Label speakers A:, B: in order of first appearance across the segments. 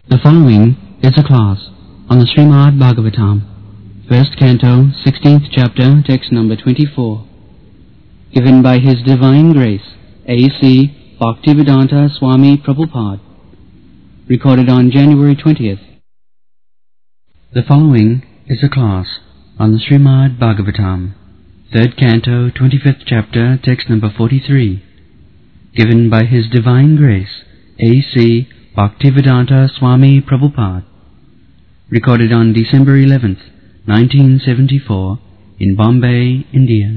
A: The following is a class on the Srimad Bhagavatam, first canto, 16th chapter, text number 24, given by His Divine Grace, A.C. Bhaktivedanta Swami Prabhupada, recorded on January 20th. The following is a class on the Srimad Bhagavatam, third canto, 25th chapter, text number 43, given by His Divine Grace, A.C. Bhaktivedanta Swami Prabhupada, recorded on December 11th, 1974, in Bombay, India.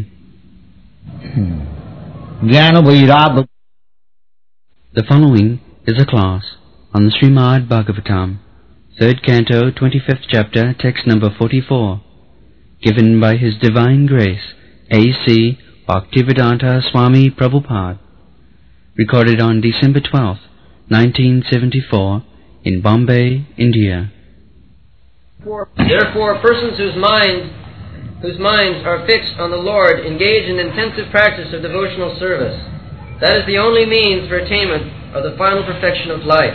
B: Jnana Vairagya.
A: The following is a class on the Srimad Bhagavatam, third canto, 25th chapter, text number 44, given by His Divine Grace, A.C. Bhaktivedanta Swami Prabhupada, recorded on December 12th, 1974, in Bombay, India.
C: Therefore, persons whose minds are fixed on the Lord engage in intensive practice of devotional service. That is the only means for attainment of the final perfection of life.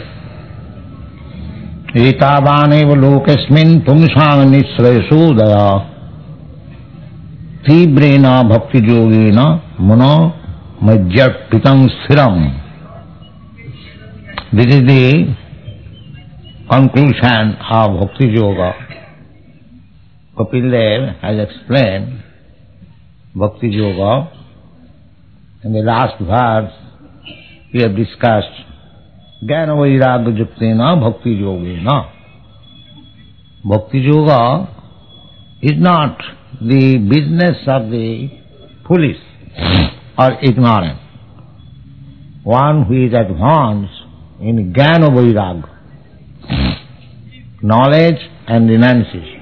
B: Etavaneva lokasmin pumsang nisrayesu daya tibrena bhakti yogena mano majjatpitam sthiram. This is the conclusion of Bhakti Yoga. Kapil Dev has explained Bhakti Yoga. In the last verse, we have discussed Jnana Vairagya Yuktena Bhakti Yogena. Bhakti Yoga is not the business of the foolish or ignorant. One who is advanced in Jnana Vairagya, knowledge and renunciation.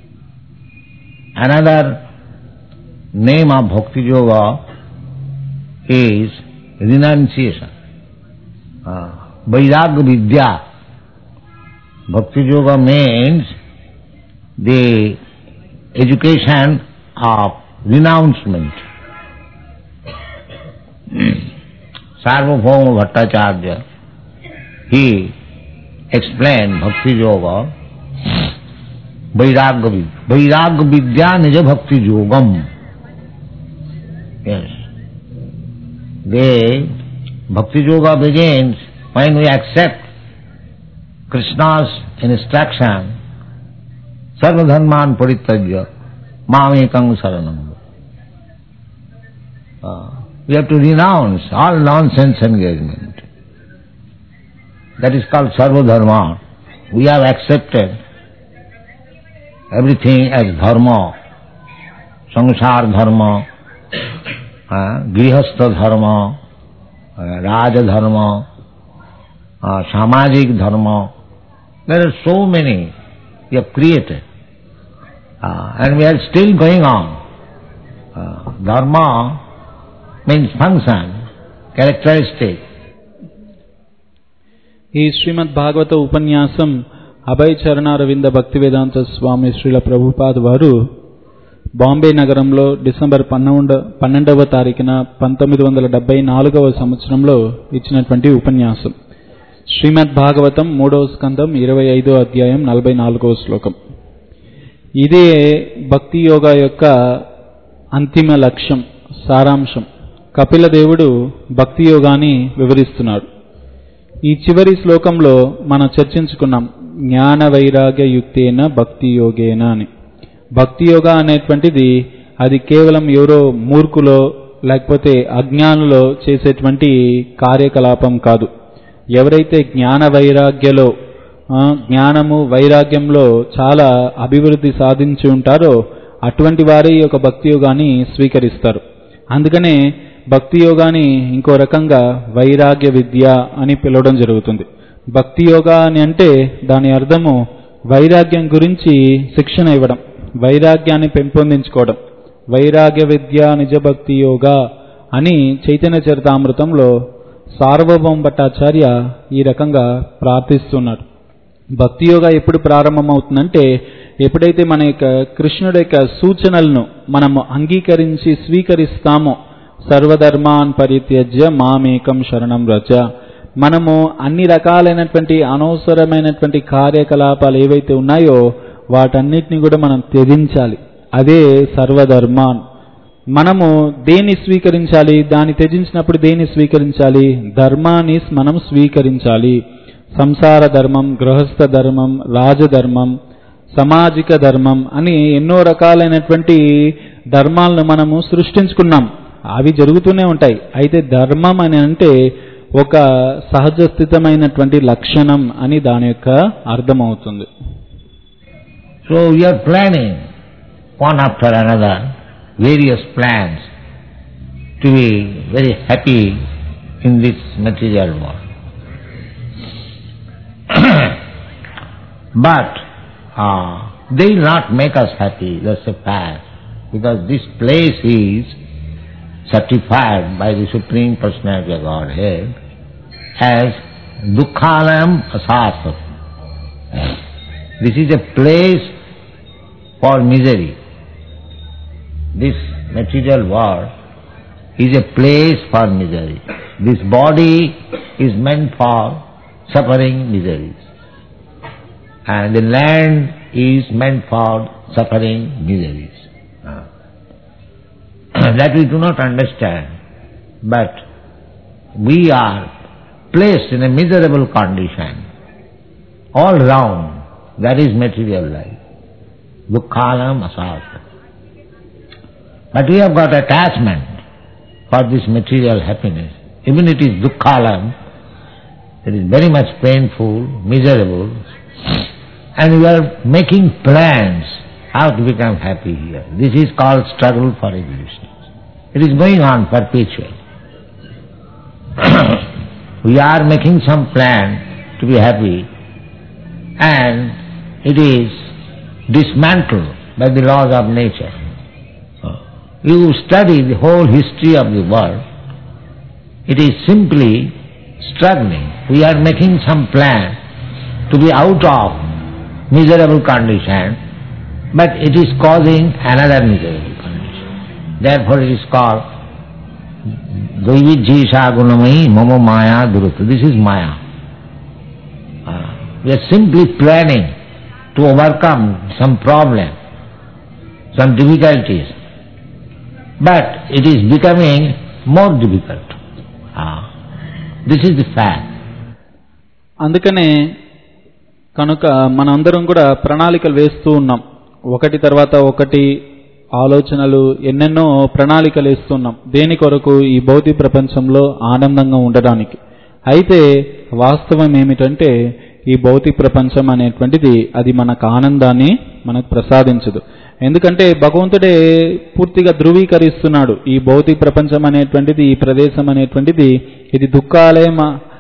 B: Another name of Bhakti Yoga is renunciation. Vairagya Vidya. Bhakti Yoga means the education of renouncement. Sarvabhauma Bhattacharya, he explained Bhakti Yoga, Vairagya Vidya Nija Bhakti Yogam. Yes. The Bhakti Yoga begins when we accept Krishna's instruction, Sarva Dharman Parityajya Mamekam Saranam. We have to renounce all nonsense engagement. That is called Sarva Dharma. We have accepted everything as dharma, samsara dharma, grihastha dharma, raja dharma, samajik dharma. There are so many we have created, and we are still going on. Dharma means function, characteristic.
D: ఈ శ్రీమద్ భాగవత ఉపన్యాసం అభయ చరణారవింద భక్తివేదాంత స్వామి శ్రీల ప్రభుపాద్ వారు బాంబే నగరంలో December 12వ తారీఖున 1974వ సంవత్సరంలో ఇచ్చినటువంటి ఉపన్యాసం. శ్రీమద్ భాగవతం 3వ స్కందం 25వ అధ్యాయం 44వ శ్లోకం. ఇదే భక్తి యోగా యొక్క అంతిమ లక్ష్యం, సారాంశం. కపిల దేవుడు భక్తి యోగాన్ని వివరిస్తున్నాడు. ఈ చివరి శ్లోకంలో మనం చర్చించుకున్నాం జ్ఞాన వైరాగ్య యుక్తేన భక్తి యోగేన అని. భక్తి యోగా అనేటువంటిది అది కేవలం ఎవరో మూర్ఖులో లేకపోతే అజ్ఞానులో చేసేటువంటి కార్యకలాపం కాదు. ఎవరైతే జ్ఞాన వైరాగ్యలో జ్ఞానము వైరాగ్యంలో చాలా అభివృద్ధి సాధించి ఉంటారో అటువంటి వారే ఈ యొక్క భక్తి యోగాన్ని స్వీకరిస్తారు. అందుకనే భక్తి యోగాని ఇంకో రకంగా వైరాగ్య విద్య అని పిలవడం జరుగుతుంది. భక్తి యోగా అని అంటే దాని అర్థము వైరాగ్యం గురించి శిక్షణ ఇవ్వడం, వైరాగ్యాన్ని పెంపొందించుకోవడం. వైరాగ్య విద్య నిజ భక్తి యోగా అని చైతన్య చరితామృతంలో సార్వభౌమ భట్టాచార్య ఈ రకంగా ప్రార్థిస్తున్నారు. భక్తి యోగా ఎప్పుడు ప్రారంభమవుతుందంటే ఎప్పుడైతే మన యొక్క కృష్ణుడి యొక్క సూచనలను మనము అంగీకరించి స్వీకరిస్తామో, సర్వధర్మాన్ పరిత్యజ్య మామేకం శరణం వ్రజ, మనము అన్ని రకాలైనటువంటి అనవసరమైనటువంటి కార్యకలాపాలు ఏవైతే ఉన్నాయో వాటన్నిటిని కూడా మనం త్యజించాలి. అదే సర్వధర్మాన్. మనము దేన్ని స్వీకరించాలి? దాన్ని త్యజించినప్పుడు దేన్ని స్వీకరించాలి? ధర్మాన్ని మనం స్వీకరించాలి. సంసార ధర్మం, గృహస్థ ధర్మం, రాజధర్మం, సామాజిక ధర్మం అని ఎన్నో రకాలైనటువంటి ధర్మాలను మనము సృష్టించుకున్నాం. అవి జరుగుతూనే ఉంటాయి. అయితే ధర్మం అని అంటే ఒక సహజస్థితమైనటువంటి లక్షణం అని దాని యొక్క అర్థమవుతుంది.
B: So we are planning one after another various plans to be very happy in this material world. But they will not make us happy, that's a fact, because this place is certified by the Supreme Personality of Godhead as Dukkhalam Asasat. This is a place for misery. This material world is a place for misery. This body is meant for suffering miseries. And the land is meant for suffering miseries. That we do not understand. But we are placed in a miserable condition. All round, that is material life. Dukkhalam asasa. But we have got attachment for this material happiness. Even it is dukkhalam, it is very much painful, miserable, and we are making plans how to become happy here. This is called struggle for existence. It is going on perpetually. We are making some plan to be happy, and it is dismantled by the laws of nature. You study the whole history of the world, it is simply struggling. We are making some plan to be out of miserable condition, but it is causing another miserable condition. Therefore it is called Dvaivijjisha Gunamayi Mama Maya Durutta. This is Maya. We are simply planning to overcome some problem, some difficulties, but it is becoming more difficult. This is the fact.
D: అందుకనే కనుక మనందరం కూడా ప్రణాళికలు వేస్తూ ఉన్నాం. ఒకటి తర్వాత ఒకటి ఆలోచనలు, ఎన్నెన్నో ప్రణాళికలు వేస్తున్నాం. దేని కొరకు? ఈ భౌతిక ప్రపంచంలో ఆనందంగా ఉండడానికి. అయితే వాస్తవం ఏమిటంటే ఈ భౌతిక ప్రపంచం అనేటువంటిది అది మనకు ఆనందాన్ని మనకు ప్రసాదించదు. ఎందుకంటే భగవంతుడే పూర్తిగా ధృవీకరిస్తున్నాడు. ఈ భౌతిక ప్రపంచం అనేటువంటిది, ఈ ప్రదేశం అనేటువంటిది ఇది దుఃఖాలయం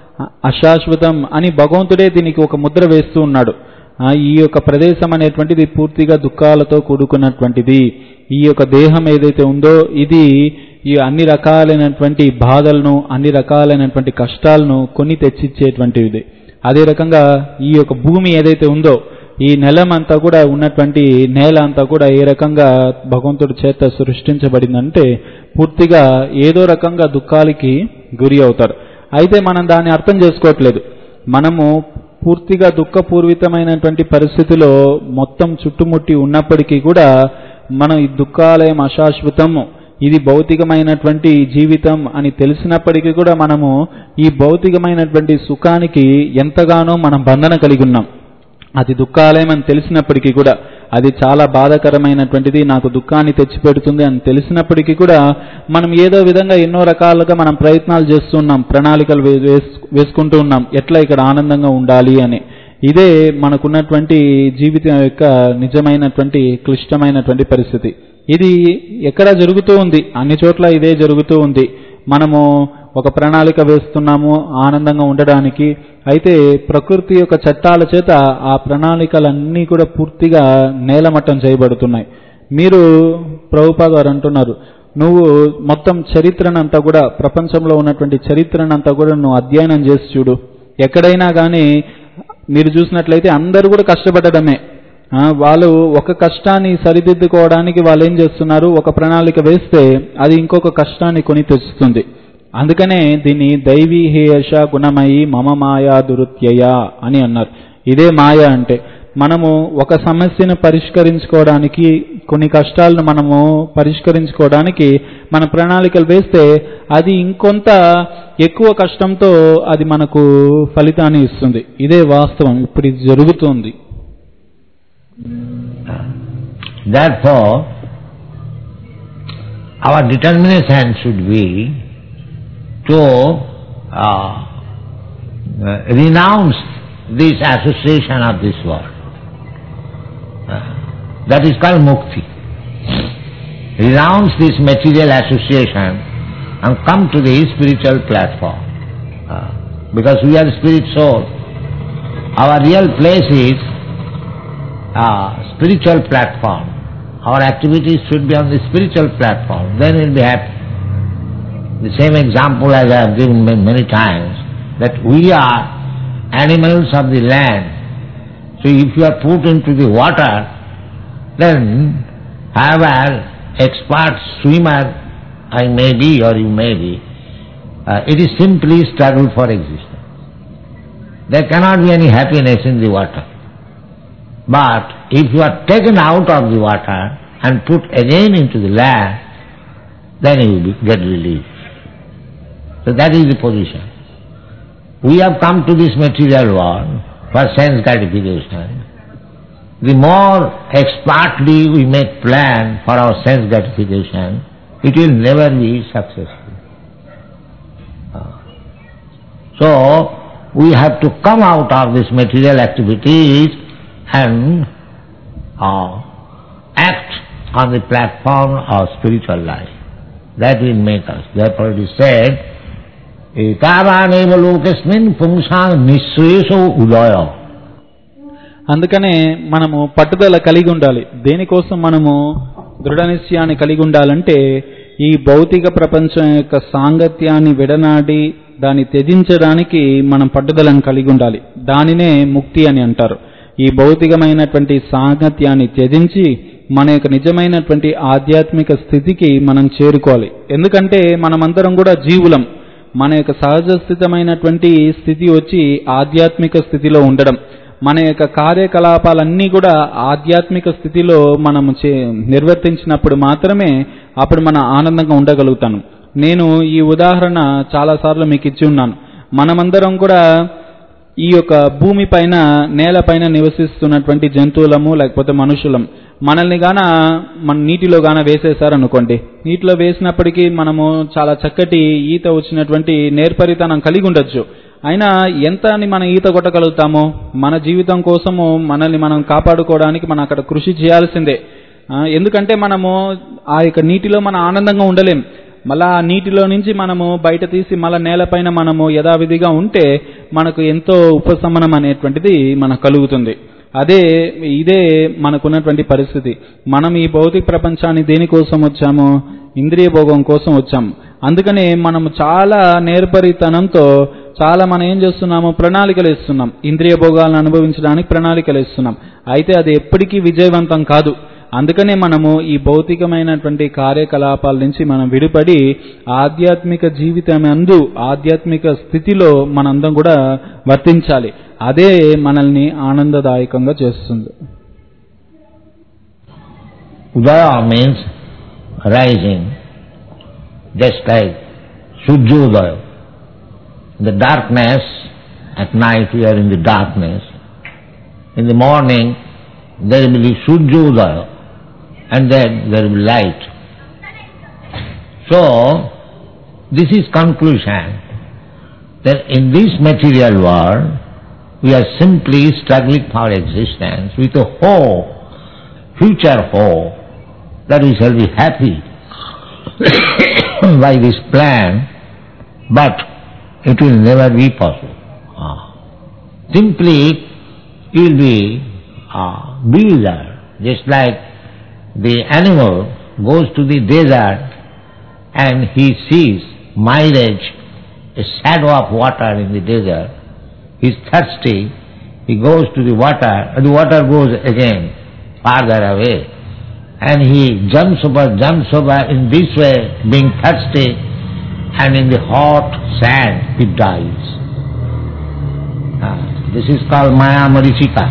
D: అశాశ్వతం అని భగవంతుడే దీనికి ఒక ముద్ర వేస్తూ ఉన్నాడు. ఈ యొక్క ప్రదేశం అనేటువంటిది పూర్తిగా దుఃఖాలతో కూడుకున్నటువంటిది. ఈ యొక్క దేహం ఏదైతే ఉందో ఇది ఈ అన్ని రకాలైనటువంటి బాధలను, అన్ని రకాలైనటువంటి కష్టాలను కొని తెచ్చిచ్చేటువంటిది. అదే రకంగా ఈ యొక్క భూమి ఏదైతే ఉందో, ఈ నెలమంతా కూడా ఉన్నటువంటి నేల అంతా కూడా ఏ రకంగా భగవంతుడి చేత సృష్టించబడిందంటే పూర్తిగా ఏదో రకంగా దుఃఖాలకి గురి అవుతారు. అయితే మనం దాన్ని అర్థం చేసుకోవట్లేదు. మనము పూర్తిగా దుఃఖపూర్వితమైనటువంటి పరిస్థితిలో మొత్తం చుట్టుముట్టి ఉన్నప్పటికీ కూడా మనం ఈ దుఃఖాలయం అశాశ్వతము, ఇది భౌతికమైనటువంటి జీవితం అని తెలిసినప్పటికీ కూడా మనము ఈ భౌతికమైనటువంటి సుఖానికి ఎంతగానో మనం బంధన కలిగి ఉన్నాం. అది దుఃఖాలయం అని తెలిసినప్పటికీ కూడా, అది చాలా బాధాకరమైనటువంటిది, నాకు దుఃఖాన్ని తెచ్చిపెడుతుంది అని తెలిసినప్పటికీ కూడా మనం ఏదో విధంగా ఎన్నో రకాలుగా మనం ప్రయత్నాలు చేస్తున్నాం, ప్రణాళికలు వేసుకుంటూ ఉన్నాం ఎట్లా ఇక్కడ ఆనందంగా ఉండాలి అని. ఇదే మనకున్నటువంటి జీవితం యొక్క నిజమైనటువంటి క్లిష్టమైనటువంటి పరిస్థితి. ఇది ఎక్కడ జరుగుతూ ఉంది, అన్ని చోట్ల ఇదే జరుగుతూ ఉంది. మనము ఒక ప్రణాళిక వేస్తున్నాము ఆనందంగా ఉండడానికి. అయితే ప్రకృతి యొక్క చట్టాల చేత ఆ ప్రణాళికలన్నీ కూడా పూర్తిగా నేలమట్టం చేయబడుతున్నాయి. మీరు ప్రభుపాద వారు అంటున్నారు, నువ్వు మొత్తం చరిత్రనంతా కూడా, ప్రపంచంలో ఉన్నటువంటి చరిత్రనంతా కూడా నువ్వు అధ్యయనం చేసి చూడు. ఎక్కడైనా కానీ మీరు చూసినట్లయితే అందరూ కూడా కష్టపడడమే. వాళ్ళు ఒక కష్టాన్ని సరిదిద్దుకోవడానికి వాళ్ళు ఏం చేస్తున్నారు, ఒక ప్రణాళిక వేస్తే అది ఇంకొక కష్టాన్ని కొని తెచ్చుతుంది. అందుకనే దీన్ని దైవీ హేయష గుణమయి మమ మాయా దురుత్యయ అని అన్నారు. ఇదే మాయ అంటే మనము ఒక సమస్యను పరిష్కరించుకోవడానికి, కొన్ని కష్టాలను మనము పరిష్కరించుకోవడానికి మన ప్రణాళికలు వేస్తే అది ఇంకొంత ఎక్కువ కష్టంతో అది మనకు ఫలితాన్ని ఇస్తుంది. ఇదే వాస్తవం, ఇప్పుడు ఇది జరుగుతుంది.
B: Therefore, our determination should be to renounce this association of this world. That is called mukti. Renounce this material association and come to the spiritual platform. Because we are spirit soul, our real place is spiritual platform. Our activities should be on the spiritual platform, then we will be happy. The same example as I have given many times, that we are animals of the land. So if you are put into the water, then however expert swimmer I may be or you may be, it is simply struggle for existence. There cannot be any happiness in the water. But if you are taken out of the water and put again into the land, then you will get relief. So that is the position. We have come to this material world for sense gratification. The more expertly we make plan for our sense gratification, it will never be successful. So we have to come out of these material activities and act on the platform of spiritual life. That will make us. Therefore it is said, etavaneva lokasmin pungsang nisreso udaya.
D: అందుకనే మనము పట్టుదల కలిగి ఉండాలి. దేనికోసం మనము దృఢ నిశ్చయాన్ని కలిగి ఉండాలంటే ఈ భౌతిక ప్రపంచం యొక్క సాంగత్యాన్ని విడనాడి దాన్ని త్యజించడానికి మనం పట్టుదలను కలిగి ఉండాలి. దానినే ముక్తి అని అంటారు. ఈ భౌతికమైనటువంటి సాంగత్యాన్ని త్యజించి మన యొక్క నిజమైనటువంటి ఆధ్యాత్మిక స్థితికి మనం చేరుకోవాలి. ఎందుకంటే మనమందరం కూడా జీవులం. మన యొక్క సహజ స్థితమైనటువంటి స్థితి వచ్చి ఆధ్యాత్మిక స్థితిలో ఉండడం. మన యొక్క కార్యకలాపాలన్నీ కూడా ఆధ్యాత్మిక స్థితిలో మనము నిర్వర్తించినప్పుడు మాత్రమే అప్పుడు మనం ఆనందంగా ఉండగలుగుతాను. నేను ఈ ఉదాహరణ చాలాసార్లు మీకు ఇచ్చి ఉన్నాను. మనమందరం కూడా ఈ యొక్క భూమి పైన, నేలపైన నివసిస్తున్నటువంటి జంతువులము లేకపోతే మనుషులం. మనల్ని మన నీటిలో వేసేశారనుకోండి, నీటిలో వేసినప్పటికీ మనము చాలా చక్కటి ఈత వచ్చినటువంటి నేర్పరితనం కలిగి ఉండొచ్చు. అయినా ఎంత అని మనం ఈత కొట్టగలుగుతామో, మన జీవితం కోసము మనల్ని మనం కాపాడుకోవడానికి మనం అక్కడ కృషి చేయాల్సిందే. ఎందుకంటే మనము ఆ యొక్క నీటిలో మనం ఆనందంగా ఉండలేం. మళ్ళా ఆ నీటిలో నుంచి మనము బయట తీసి మళ్ళా నేలపైన మనము యథావిధిగా ఉంటే మనకు ఎంతో ఉపశమనం అనేటువంటిది మనకు కలుగుతుంది. ఇదే మనకున్నటువంటి పరిస్థితి. మనం ఈ భౌతిక ప్రపంచాన్ని దేనికోసం వచ్చాము? ఇంద్రియ భోగం కోసం వచ్చాము. అందుకనే మనము చాలా నేర్పరితనంతో మనం ఏం చేస్తున్నాము? ప్రణాళికలు ఇస్తున్నాం. ఇంద్రియ భోగాలను అనుభవించడానికి ప్రణాళికలు ఇస్తున్నాం. అయితే అది ఎప్పటికీ విజయవంతం కాదు. అందుకనే మనము ఈ భౌతికమైనటువంటి కార్యకలాపాల నుంచి మనం విడిపడి ఆధ్యాత్మిక జీవితం యందు ఆధ్యాత్మిక స్థితిలో మనందరం కూడా వర్తించాలి. అదే మనల్ని ఆనందదాయకంగా చేస్తుంది.
B: Udaya means rising, just like Surjodaya. In the darkness, at night we are in the darkness. In the morning there will be Surjodaya, and then there will be light. So, this is conclusion that in this material world we are simply struggling for existence with a hope, future hope, that we shall be happy by this plan, but it will never be possible. Simply you will be bewildered, just like the animal goes to the desert and he sees mileage, a shadow of water in the desert. He is thirsty, he goes to the water, and the water goes again farther away. And he jumps over in this way, being thirsty, and in the hot sand it dies. This is called Maya Marichika.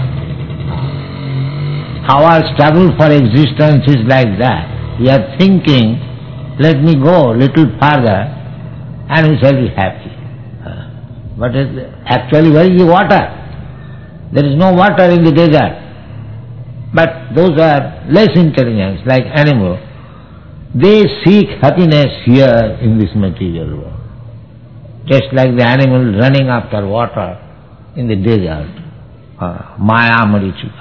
B: Our struggle for existence is like that. We are thinking, let me go a little further and we shall be happy. But actually, where is the water? There is no water in the desert. But those are less intelligent, like animals. They seek happiness here in this material world. Just like the animal running after water in the desert. Maya Marichika.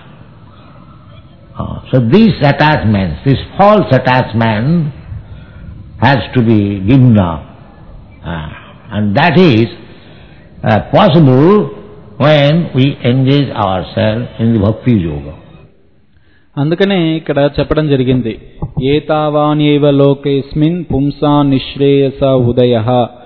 B: So these attachments, this false attachment has to be given up. And that is possible when we engage ourselves in the bhakti yoga.
D: అందుకనే ఇక్కడ చెప్పడం జరిగింది, ఏతావాన్యేవ లోకేస్మిన్ పుంసా నిశ్రేయస ఉదయః.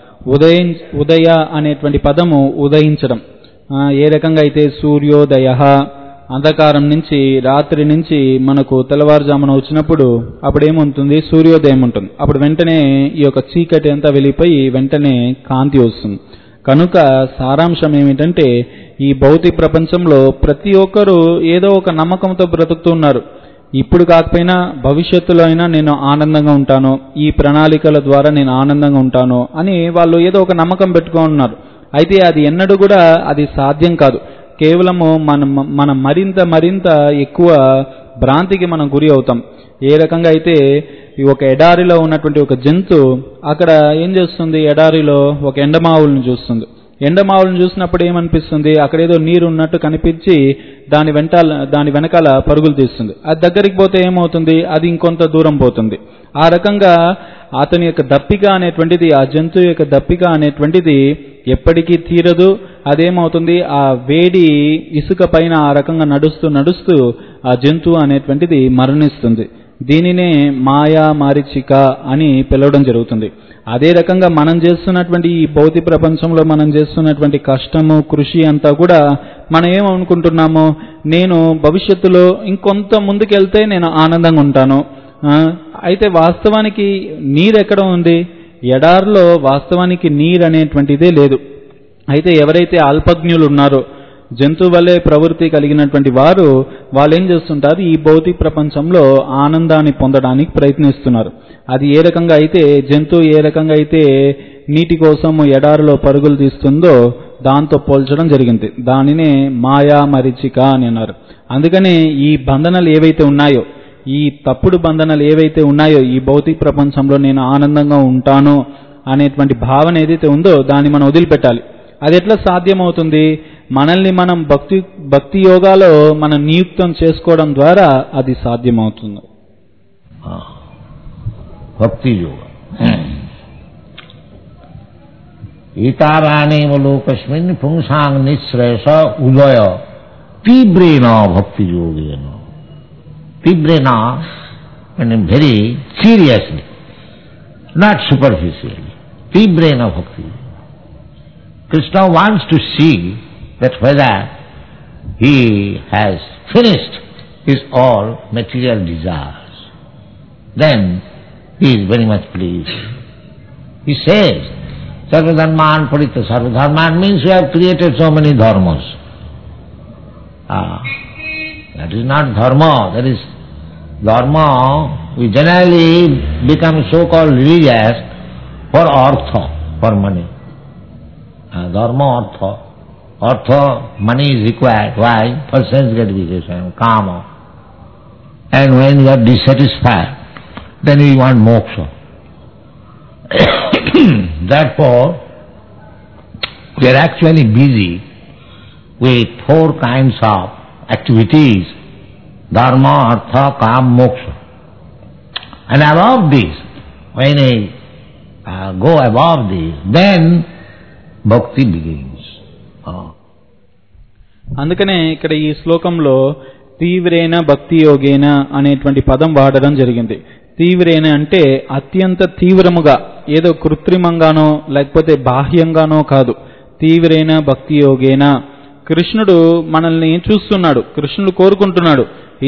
D: ఉదయ అనేటువంటి పదము ఉదయించడం. ఏ రకంగా అయితే సూర్యోదయః అంధకారం నుంచి రాత్రి నుంచి మనకు తెల్లవారుజామున వచ్చినప్పుడు అప్పుడు ఏముంటుంది, సూర్యోదయం ఉంటుంది. అప్పుడు వెంటనే ఈ యొక్క చీకటి అంతా వెళ్ళిపోయి వెంటనే కాంతి వస్తుంది. కనుక సారాంశం ఏమిటంటే, ఈ భౌతిక ప్రపంచంలో ప్రతి ఒక్కరూ ఏదో ఒక నమ్మకంతో బ్రతుకుతున్నారు. ఇప్పుడు కాకపోయినా భవిష్యత్తులో అయినా నేను ఆనందంగా ఉంటాను, ఈ ప్రణాళికల ద్వారా నేను ఆనందంగా ఉంటాను అని వాళ్ళు ఏదో ఒక నమ్మకం పెట్టుకున్నారు. అయితే అది ఎన్నడూ కూడా అది సాధ్యం కాదు. కేవలము మనం మరింత ఎక్కువ భ్రాంతికి మనం గురి అవుతాం. ఏ రకంగా అయితే ఒక ఎడారిలో ఉన్నటువంటి ఒక జంతువు అక్కడ ఏం చేస్తుంది, ఎడారిలో ఒక ఎండమావులను చూస్తుంది. ఎండమావులను చూసినప్పుడు ఏమనిపిస్తుంది, అక్కడ ఏదో నీరు ఉన్నట్టు కనిపించి దాని వెనకాల పరుగులు తీస్తుంది. అది దగ్గరికి పోతే ఏమవుతుంది, అది ఇంకొంత దూరం పోతుంది. ఆ రకంగా అతని యొక్క దప్పిక అనేటువంటిది, ఆ జంతువు యొక్క దప్పిక అనేటువంటిది ఎప్పటికీ తీరదు. అదేమవుతుంది, ఆ వేడి ఇసుక పైన ఆ రకంగా నడుస్తూ ఆ జంతువు అనేటువంటిది మరణిస్తుంది. దీనినే మాయా మారిచిక అని పిలవడం జరుగుతుంది. అదే రకంగా మనం చేస్తున్నటువంటి ఈ భౌతిక ప్రపంచంలో మనం చేస్తున్నటువంటి కష్టము కృషి అంతా కూడా మనం ఏమనుకుంటున్నాము, నేను భవిష్యత్తులో ఇంకొంత ముందుకెళ్తే నేను ఆనందంగా ఉంటాను. అయితే వాస్తవానికి నీరు ఎక్కడ ఉంది, ఎడారిలో వాస్తవానికి నీరు అనేటువంటిదే లేదు. అయితే ఎవరైతే అల్పజ్ఞులు ఉన్నారో, జంతువు వల్లే ప్రవృత్తి కలిగినటువంటి వారు, వాళ్ళు ఏం చేస్తుంటారు, ఈ భౌతిక ప్రపంచంలో ఆనందాన్ని పొందడానికి ప్రయత్నిస్తున్నారు. అది ఏ రకంగా అయితే జంతువు ఏ రకంగా అయితే నీటి కోసం ఎడారిలో పరుగులు తీస్తుందో దాంతో పోల్చడం జరిగింది. దానినే మాయా మరిచిక అని అన్నారు. అందుకనే ఈ బంధనాలు ఏవైతే ఉన్నాయో, ఈ తప్పుడు బంధనాలు ఏవైతే ఉన్నాయో, ఈ భౌతిక ప్రపంచంలో నేను ఆనందంగా ఉంటాను అనేటువంటి భావన ఏదైతే ఉందో దాన్ని మనం వదిలిపెట్టాలి. అది ఎట్లా సాధ్యమవుతుంది, మనల్ని మనం భక్తి యోగాలో మనం నియుక్తం చేసుకోవడం ద్వారా అది సాధ్యమవుతుంది.
B: భక్తి యోగ ఈతారాణేవ లోకస్మిన్ పుంసాంగ్ నిశ్రేష ఉదయ తీవ్రేణ భక్తి యోగేన. తీవ్రేణ అంటే వెరీ సీరియస్లీ, నాట్ సూపర్ఫిషియల్లీ. తీవ్రేణ భక్తి. Krishna wants to see that whether he has finished his all material desires. Then he is very much pleased. He says, Sarvadharman Parita. Sarvadharman means you have created so many dharmas. That is not dharma. That is dharma. We generally become so-called religious for artha, for money. Dharma, artha, money is required. Why? For sense gratification, kama. And when you are dissatisfied, then you want moksha. Therefore, we are actually busy with 4 kinds of activities: dharma, artha, kama, moksha. And above this, when I go above this, then భక్తి begins.
D: అందుకనే ఇక్కడ ఈ శ్లోకంలో తీవ్రేణ భక్తి యోగేన అనేటువంటి పదం వాడడం జరిగింది. తీవ్రేణ అంటే అత్యంత తీవ్రముగా, ఏదో కృత్రిమంగానో లేకపోతే బాహ్యంగానో కాదు. తీవ్రేణ భక్తి యోగేన. కృష్ణుడు మనల్ని చూస్తున్నాడు, కృష్ణుడు కోరుకుంటున్నాడు.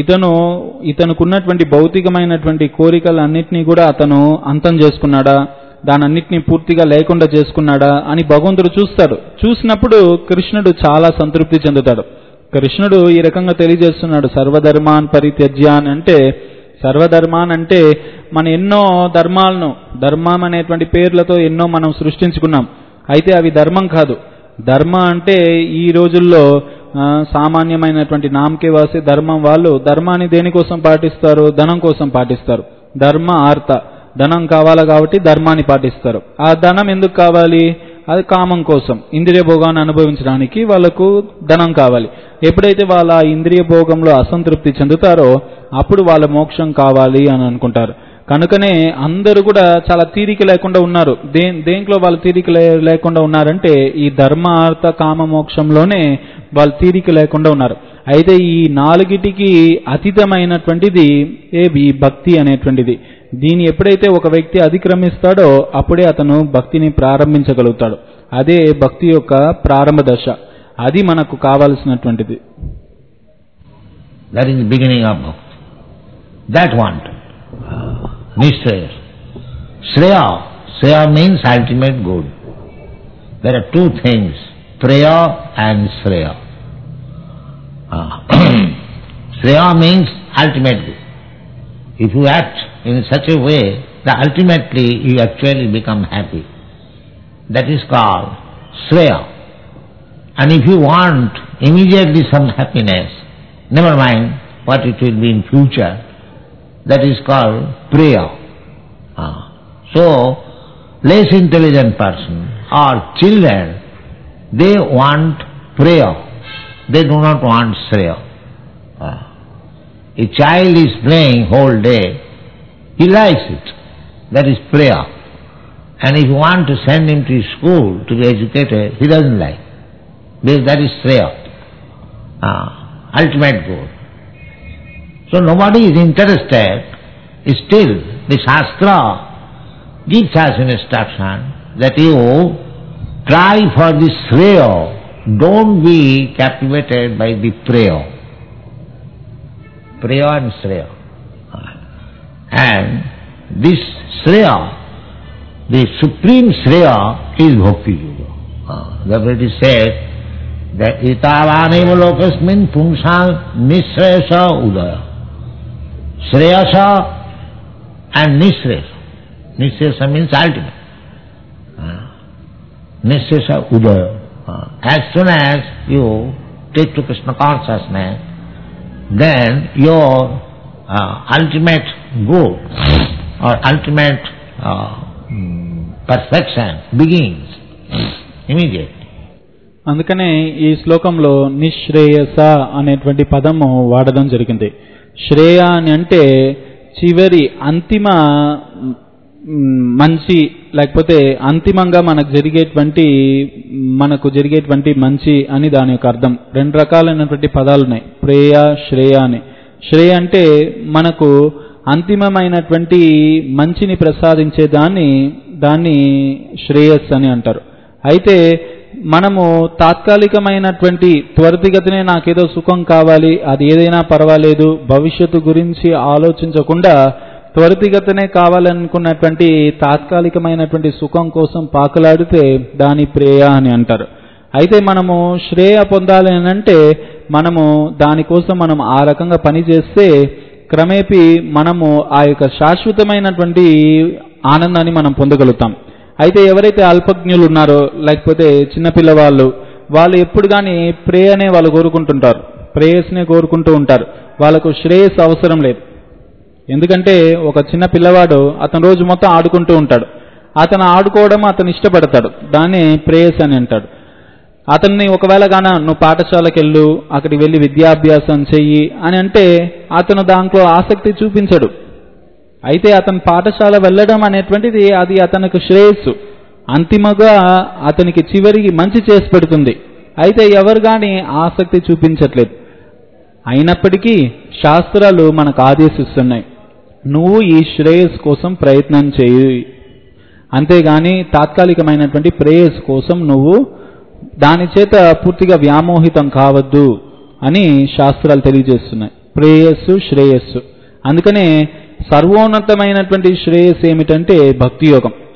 D: ఇతనుకున్నటువంటి భౌతికమైనటువంటి కోరికలన్నింటినీ కూడా అతను అంతం చేసుకున్నాడా, దానన్నిటిని పూర్తిగా లేకుండా చేసుకున్నాడా అని భగవంతుడు చూస్తాడు. చూసినప్పుడు కృష్ణుడు చాలా సంతృప్తి చెందుతాడు. కృష్ణుడు ఈ రకంగా తెలియజేస్తున్నాడు, సర్వధర్మాన్ పరిత్యజ్యాన్ అంటే, సర్వధర్మాన్ అంటే మన ఎన్నో ధర్మాలను, ధర్మం అనేటువంటి పేర్లతో ఎన్నో మనం సృష్టించుకున్నాం. అయితే అవి ధర్మం కాదు. ధర్మ అంటే ఈ రోజుల్లో సామాన్యమైనటువంటి నామకే వాసే ధర్మం వాళ్ళు ధర్మాన్ని దేనికోసం పాటిస్తారు? ధనం కోసం పాటిస్తారు. ధర్మ ఆర్త, ధనం కావాలి కాబట్టి ధర్మాన్ని పాటిస్తారు. ఆ ధనం ఎందుకు కావాలి? అది కామం కోసం, ఇంద్రియ భోగాన్ని అనుభవించడానికి వాళ్ళకు ధనం కావాలి. ఎప్పుడైతే వాళ్ళ ఇంద్రియ భోగంలో అసంతృప్తి చెందుతారో అప్పుడు వాళ్ళ మోక్షం కావాలి అని అనుకుంటారు. కనుకనే అందరూ కూడా చాలా తీరిక లేకుండా ఉన్నారు. దేంట్లో వాళ్ళు తీరిక లేకుండా ఉన్నారంటే ఈ ధర్మ అర్థ కామ మోక్షంలోనే వాళ్ళు తీరిక లేకుండా ఉన్నారు. అయితే ఈ నాలుగిటికి అతీతమైనటువంటిది ఈ భక్తి అనేటువంటిది. దీన్ని ఎప్పుడైతే ఒక వ్యక్తి అతిక్రమిస్తాడో అప్పుడే అతను భక్తిని ప్రారంభించగలుగుతాడు. అదే భక్తి యొక్క ప్రారంభ దశ. అది మనకు కావాల్సినటువంటిది.
B: That is the beginning of bhakti. That one. Nishraya. Shreya. Shreya means ultimate good. There are two things, Preya and Shreya. Shreya means ultimate good. If you act in such a way that ultimately you actually become happy, that is called Shreya. And if you want immediately some happiness, never mind what it will be in future, that is called Preya. So, less intelligent person or children, they want Preya. They do not want Shreya. A child is playing whole day, he likes it. That is Preya. And if you want to send him to school to be educated, he doesn't like. Because that is Shreya. Ultimate goal. So nobody is interested. Still, the Shastra gives us an instruction that you try for the Shreya, don't be captivated by the Preya. Preya and Shreya. And this Shreya, the supreme Shreya is Bhakti Yoga. Therefore it is said that itavaneva lokasmin pumsam nishreyasa udaya. Shreyasa and nishreyasa. Nishreyasa means ultimate. Nishreyasa udaya. As soon as you take to Krishna consciousness, then your ultimate goal or ultimate perfection begins immediately.
D: అందుకనే ఈ శ్లోకంలో నిశ్రేయస అనేటువంటి పదము వాడడం జరిగింది. శ్రేయ అని అంటే చివరి అంతిమ మంచి, లేకపోతే అంతిమంగా మనకు జరిగేటువంటి మంచి అని దాని యొక్క అర్థం. రెండు రకాలైనటువంటి పదాలు ఉన్నాయి, ప్రేయ శ్రేయ అని. శ్రేయ అంటే మనకు అంతిమమైనటువంటి మంచిని ప్రసాదించే దాన్ని శ్రేయస్ అని అంటారు. అయితే మనము తాత్కాలికమైనటువంటి త్వరితగతినే నాకేదో సుఖం కావాలి, అది ఏదైనా పర్వాలేదు, భవిష్యత్తు గురించి ఆలోచించకుండా త్వరితగతినే కావాలనుకున్నటువంటి తాత్కాలికమైనటువంటి సుఖం కోసం పాకులాడితే దాని ప్రేయ అని అంటారు. అయితే మనము శ్రేయ పొందాలి అని అంటే మనము దానికోసం మనం ఆ రకంగా పనిచేస్తే క్రమేపీ మనము ఆ యొక్క శాశ్వతమైనటువంటి ఆనందాన్ని మనం పొందగలుగుతాం. అయితే ఎవరైతే అల్పజ్ఞులు ఉన్నారో, లేకపోతే చిన్నపిల్లవాళ్ళు, వాళ్ళు ఎప్పుడు కానీ ప్రేయనే వాళ్ళు కోరుకుంటుంటారు, ప్రేయస్నే కోరుకుంటూ ఉంటారు. వాళ్ళకు శ్రేయస్ అవసరం లేదు. ఎందుకంటే ఒక చిన్న పిల్లవాడు అతను రోజు మొత్తం ఆడుకుంటూ ఉంటాడు. అతను ఆడుకోవడం అతను ఇష్టపడతాడు, దాన్ని ప్రేయస్ అని అంటాడు. అతన్ని ఒకవేళ గాన నువ్వు పాఠశాలకు వెళ్ళు, అక్కడికి వెళ్ళి విద్యాభ్యాసం చెయ్యి అని అంటే అతను దాంట్లో ఆసక్తి చూపించడు. అయితే అతను పాఠశాల వెళ్ళడం అనేటువంటిది అది అతనికి శ్రేయస్సు, అంతిమంగా అతనికి చివరికి మంచి చేసి పెడుతుంది. అయితే ఎవరు కానీ ఆసక్తి చూపించట్లేదు. అయినప్పటికీ శాస్త్రాలు మనకు ఆదేశిస్తున్నాయి, నువ్వు ఈ శ్రేయస్ కోసం ప్రయత్నం చేయి, అంతేగాని తాత్కాలికమైనటువంటి ప్రేయస్ కోసం నువ్వు దాని చేత పూర్తిగా వ్యామోహితం కావద్దు అని శాస్త్రాలు తెలియజేస్తున్నాయి. ప్రేయస్సు శ్రేయస్సు. అందుకనే సర్వోన్నతమైనటువంటి శ్రేయస్సు ఏమిటంటే భక్తి యోగం.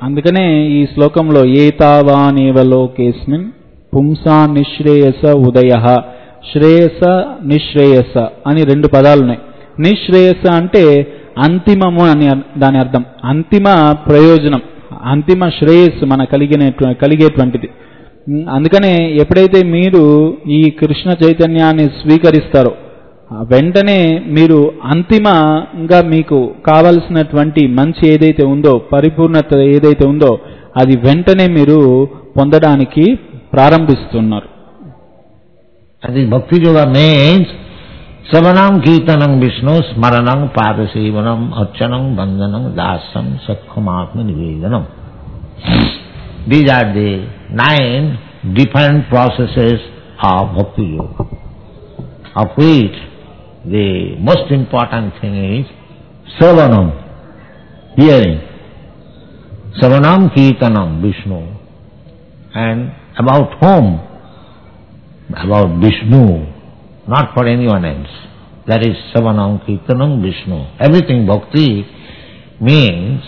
D: అందుకనే ఈ శ్లోకంలో ఏతావానేవ లోకేస్మిన్ పుంసా నిశ్రేయస ఉదయః శ్రేయస నిశ్రేయస అని 2 పదాలున్నాయి. నిశ్రేయస అంటే అంతిమము అని దాని అర్థం, అంతిమ ప్రయోజనం, అంతిమ శ్రేయస్సు మన కలిగేటువంటిది. అందుకనే ఎప్పుడైతే మీరు ఈ కృష్ణ చైతన్యాన్ని స్వీకరిస్తారో వెంటనే మీరు అంతిమంగా మీకు కావలసినటువంటి మంచి ఏదైతే ఉందో, పరిపూర్ణత ఏదైతే ఉందో అది వెంటనే మీరు పొందడానికి ప్రారంభిస్తున్నారు.
B: అది భక్తి యోగా మీన్స్ శ్రవణం కీర్తనం విష్ణు స్మరణం పాదసేవనం అర్చనం వందనం దాస్యం సఖ్యమాత్మ నివేదనం. These are the 9 different processes of bhakti yoga, of which the most important thing is Sravanam, hearing. Sravanam Kirtanam Vishnu. And about whom? About Vishnu, not for anyone else. That is Sravanam Kirtanam Vishnu. Everything bhakti means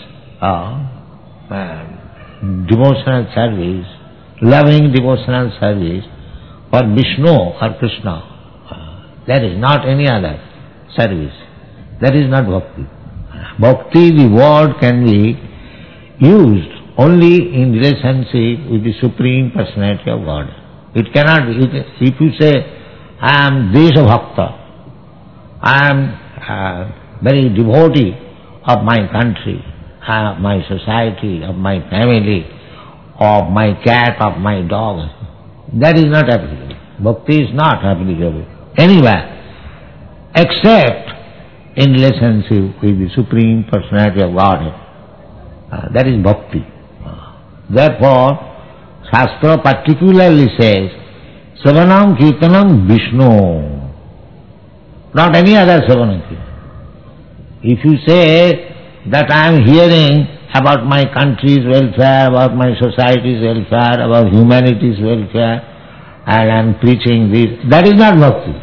B: devotional service, loving devotional service for Vishnu or Krishna. That is not any other service. That is not bhakti. Bhakti, the word can be used only in relationship with the Supreme Personality of God. It cannot be, if you say, I am Desha Bhakta, I am very devotee of my country, of my society, of my family, of my cat, of my dog, that is not applicable. Bhakti is not applicable anywhere except in relationship with the Supreme Personality of Godhead. That is bhakti. Therefore, Shastra particularly says, Sravanam Kirtanam Vishnu, not any other Sravanam Kirtanam. If you say that I am hearing about my country's welfare, about my society's welfare, about humanity's welfare, and I am preaching this, that is not bhakti.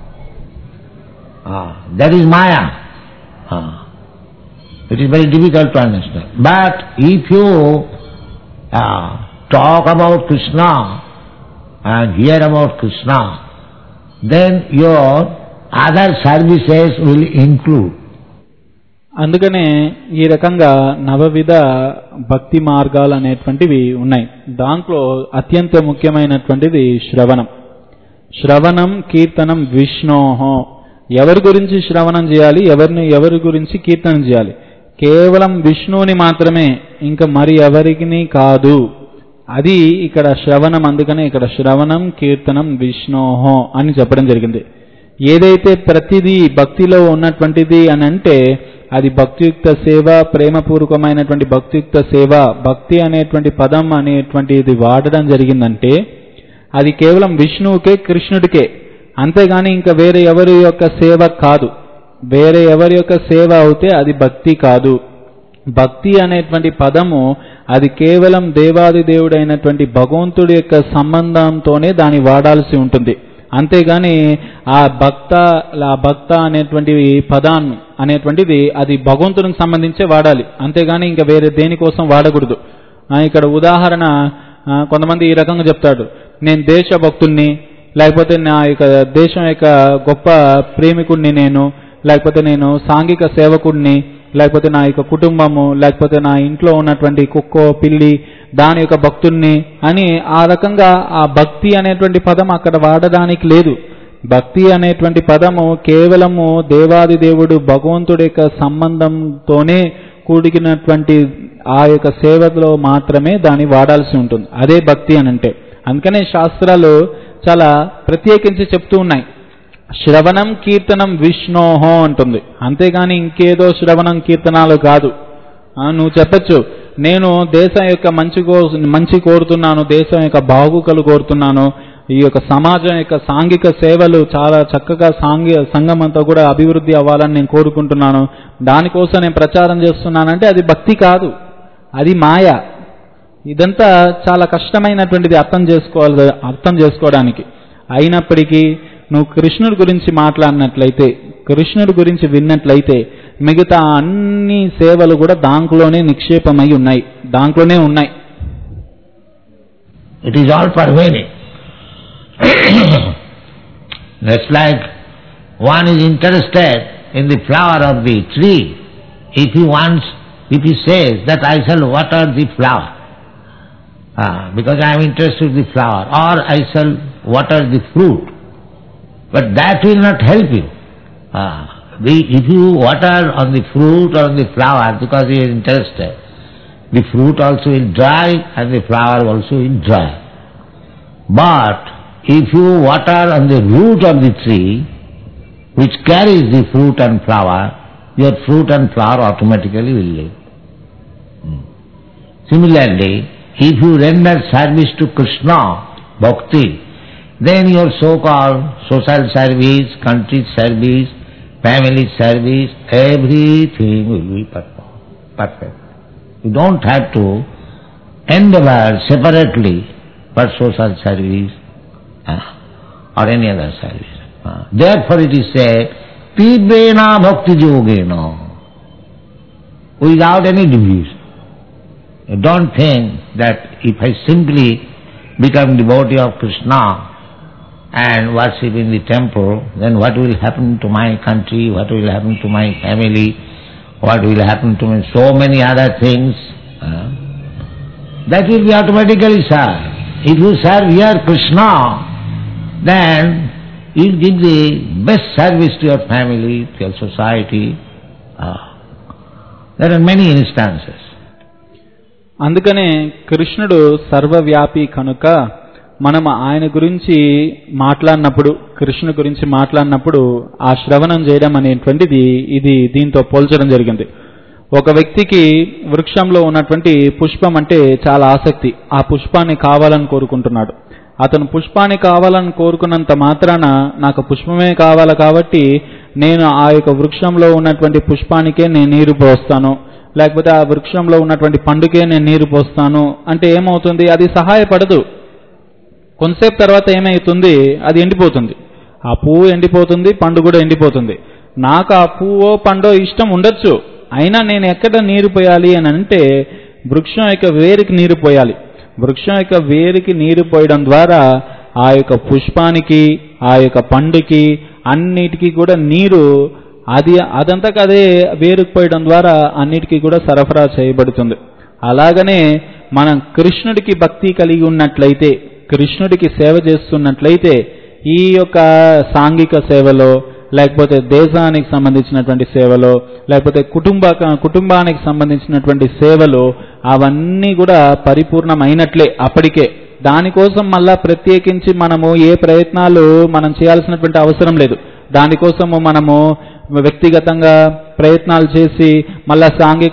B: That is Maya. It is very difficult to understand. But if you talk about Krishna and hear about Krishna, then your other services will include.
D: అందుకనే ఈ రకంగా నవవిధ భక్తి మార్గాలు అనేటువంటివి ఉన్నాయి. దాంట్లో అత్యంత ముఖ్యమైనటువంటిది శ్రవణం. శ్రవణం కీర్తనం విష్ణోహో. ఎవరి గురించి శ్రవణం చేయాలి, ఎవరి గురించి కీర్తనం చేయాలి? కేవలం విష్ణువుని మాత్రమే, ఇంకా మరి ఎవరికి కాదు. అది ఇక్కడ శ్రవణం. అందుకనే ఇక్కడ శ్రవణం కీర్తనం విష్ణోహో అని చెప్పడం జరిగింది. ఏదైతే ప్రతిదీ భక్తిలో ఉన్నటువంటిది అని అంటే అది భక్తియుక్త సేవ, ప్రేమపూర్వకమైనటువంటి భక్తియుక్త సేవ. భక్తి అనేటువంటి పదం అనేటువంటిది వాడడం జరిగిందంటే అది కేవలం విష్ణువుకే, కృష్ణుడికే, అంతేగాని ఇంకా వేరే ఎవరి యొక్క సేవ కాదు. వేరే ఎవరి యొక్క సేవ అవుతే అది భక్తి కాదు. భక్తి అనేటువంటి పదము అది కేవలం దేవాది దేవుడైనటువంటి భగవంతుడి యొక్క సంబంధంతోనే దాన్ని వాడాల్సి ఉంటుంది. అంతేగాని ఆ భక్త అనేటువంటి పదాన్ని అనేటువంటిది అది భగవంతునికి సంబంధించే వాడాలి, అంతేగాని ఇంకా వేరే దేనికోసం వాడకూడదు. ఇక్కడ ఉదాహరణ కొంతమంది ఈ రకంగా చెప్తాడు, నేను దేశభక్తుల్ని, లేకపోతే నా యొక్క దేశం యొక్క గొప్ప ప్రేమికుడిని నేను, లేకపోతే నేను సాంఘిక సేవకుడిని, లేకపోతే నా యొక్క కుటుంబము, లేకపోతే నా ఇంట్లో ఉన్నటువంటి కుక్కో పిల్లి దాని యొక్క భక్తుల్ని అని ఆ రకంగా ఆ భక్తి అనేటువంటి పదం అక్కడ వాడడానికి లేదు. భక్తి అనేటువంటి పదము కేవలము దేవాది దేవుడు భగవంతుడి యొక్క సంబంధంతోనే కూడినటువంటి ఆ యొక్క సేవలో మాత్రమే దాన్ని వాడాల్సి ఉంటుంది. అదే భక్తి అని అంటే. అందుకనే శాస్త్రాలు చాలా ప్రత్యేకించి చెప్తూ ఉన్నాయి, శ్రవణం కీర్తనం విష్ణోహో అంటుంది, అంతేగాని ఇంకేదో శ్రవణం కీర్తనాలు కాదు. నువ్వు చెప్పచ్చు, నేను దేశం యొక్క మంచి కోరుతున్నాను, దేశం యొక్క బాగోగులు కోరుతున్నాను, ఈ యొక్క సమాజం యొక్క సాంఘిక సేవలు చాలా చక్కగా సంఘం అంతా కూడా అభివృద్ధి అవ్వాలని నేను కోరుకుంటున్నాను, దానికోసం నేను ప్రచారం చేస్తున్నానంటే అది భక్తి కాదు, అది మాయ. ఇదంతా చాలా కష్టమైనటువంటిది అర్థం చేసుకోవడానికి. అయినప్పటికీ నువ్వు కృష్ణుడి గురించి మాట్లాడినట్లయితే, కృష్ణుడి గురించి విన్నట్లయితే మిగతా అన్ని సేవలు కూడా దాంట్లోనే నిక్షేపమై ఉన్నాయి. దాంట్లోనే ఉన్నాయి.
B: It is all pervading. Just like one is interested in the flower of the tree. If he says that I shall water the flower, because I am interested in the flower, or I shall water the fruit, but that will not help you. If you water on the fruit or on the flower because you are interested, the fruit also will dry and the flower also will dry. But if you water on the root of the tree, which carries the fruit and flower, your fruit and flower automatically will live. Similarly, if you render service to Krishna, bhakti, then your so-called social service, country service, family service, everything will be perfect. You don't have to endeavor separately for social service or any other service. Therefore it is said, Tibrena bhakti yogena, without any division. You don't think that if I simply become devotee of Krishna and worship in the temple, then what will happen to my country, what will happen to my family, what will happen to me, so many other things. That will be automatically served. If you serve here Krishna, then you give the best service to your family, to your society. There are many instances.
D: అందుకనే కృష్ణుడు సర్వవ్యాపి కనుక మనం ఆయన గురించి మాట్లాడినప్పుడు, కృష్ణుడి గురించి మాట్లాడినప్పుడు ఆ శ్రవణం చేయడం అనేటువంటిది ఇది దీంతో పోల్చడం జరిగింది. ఒక వ్యక్తికి వృక్షంలో ఉన్నటువంటి పుష్పం అంటే చాలా ఆసక్తి, ఆ పుష్పాన్ని కావాలని కోరుకుంటున్నాడు. అతను పుష్పాన్ని కావాలని కోరుకున్నంత మాత్రాన నాకు పుష్పమే కావాలి కాబట్టి నేను ఆ యొక్క వృక్షంలో ఉన్నటువంటి పుష్పానికే నేను నీరు పోస్తాను, లేకపోతే ఆ వృక్షంలో ఉన్నటువంటి పండుకే నేను నీరు పోస్తాను అంటే ఏమవుతుంది? అది సహాయపడదు. కొంతసేపు తర్వాత ఏమవుతుంది? అది ఎండిపోతుంది. ఆ పువ్వు ఎండిపోతుంది, పండు కూడా ఎండిపోతుంది. నాకు ఆ పువ్వో పండో ఇష్టం ఉండొచ్చు, అయినా నేను ఎక్కడ నీరు పోయాలి అని అంటే వృక్షం యొక్క వేరుకి నీరు పోయాలి. వృక్షం యొక్క వేరుకి నీరు పోయడం ద్వారా ఆ యొక్క పుష్పానికి, ఆ యొక్క పండుకి, అన్నిటికీ కూడా నీరు అదంతకు అదే వేరుకు పోయడం ద్వారా అన్నిటికీ కూడా సరఫరా చేయబడుతుంది. అలాగనే మనం కృష్ణుడికి భక్తి కలిగి ఉన్నట్లయితే, కృష్ణుడికి సేవ చేస్తున్నట్లయితే, ఈ యొక్క సాంఘిక సేవలో, లేకపోతే దేశానికి సంబంధించినటువంటి సేవలో, లేకపోతే కుటుంబానికి సంబంధించినటువంటి సేవలో అవన్నీ కూడా పరిపూర్ణమైనట్లే అప్పటికే. దానికోసం మళ్ళా ప్రత్యేకించి మనము ఏ ప్రయత్నాలు మనం చేయాల్సినటువంటి అవసరం లేదు. దానికోసము మనము వ్యక్తిగతంగా ప్రయత్నాలు చేసి మళ్ళా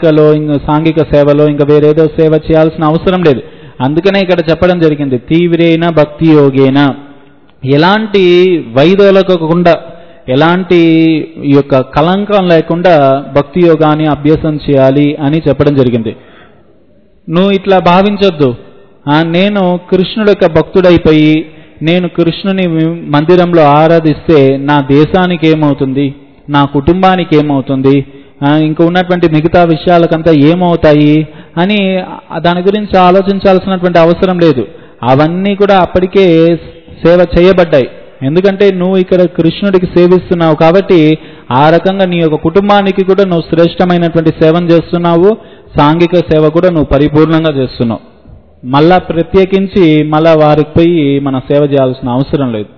D: సాంఘిక సేవలో ఇంకా వేరేదో సేవ చేయాల్సిన అవసరం లేదు. అందుకనే ఇక్కడ చెప్పడం జరిగింది, తీవ్రేన భక్తి యోగేన, ఎలాంటి వైదొలగకుండా, ఎలాంటి ఈ యొక్క కలంకం లేకుండా భక్తి యోగాన్ని అభ్యాసం చేయాలి అని చెప్పడం జరిగింది. నువ్వు ఇట్లా భావించొద్దు, నేను కృష్ణుడి యొక్క భక్తుడైపోయి నేను కృష్ణుని మందిరంలో ఆరాధిస్తే నా దేశానికి ఏమవుతుంది, నా కుటుంబానికి ఏమవుతుంది, ఇంకా ఉన్నటువంటి మిగతా విషయాలకంతా ఏమవుతాయి అని దాని గురించి ఆలోచించాల్సినటువంటి అవసరం లేదు. అవన్నీ కూడా అప్పటికే సేవ చేయబడ్డాయి. ఎందుకంటే నువ్వు ఇక్కడ కృష్ణుడికి సేవిస్తున్నావు కాబట్టి ఆ రకంగా నీ యొక్క కుటుంబానికి కూడా నువ్వు శ్రేష్టమైనటువంటి సేవను చేస్తున్నావు, సాంఘిక సేవ కూడా నువ్వు పరిపూర్ణంగా చేస్తున్నావు. మళ్ళా ప్రత్యేకించి మళ్ళా వారికి పోయి మన సేవ చేయాల్సిన అవసరం లేదు.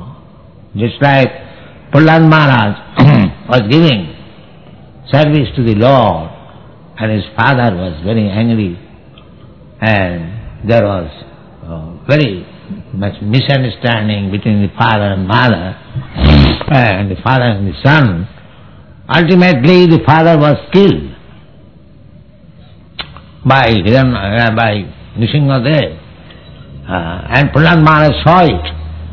B: Just like Prahlad Maharaj was giving service to the Lord and his father was very angry and there was very much misunderstanding between the father and mother and the father and the son. Ultimately the father was killed by Nrsimhadev and Prahlad Maharaj saw it.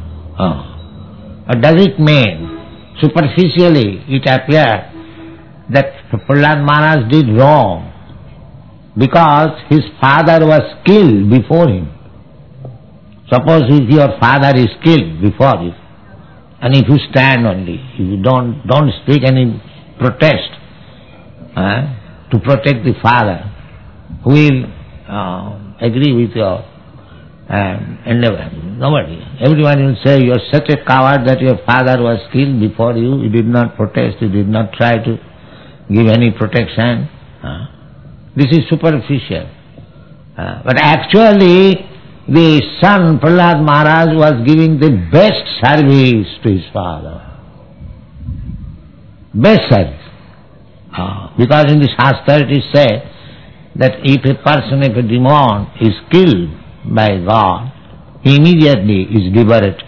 B: What does it mean? Superficially it appeared that Prahlad Maharaj did wrong because his father was killed before him. Suppose if your father is killed before you, and if you stand only, if you don't speak any protest to protect the father, who will agree with your endeavor. Nobody. Everyone will say, you are such a coward that your father was killed before you. You did not protest. You did not try to give any protection. This is superficial. But actually, the son Prahlad Maharaj was giving the best service to his father. Best service. Because in the Shastra it is said that if a person, if a demon is killed by God, he immediately is liberated.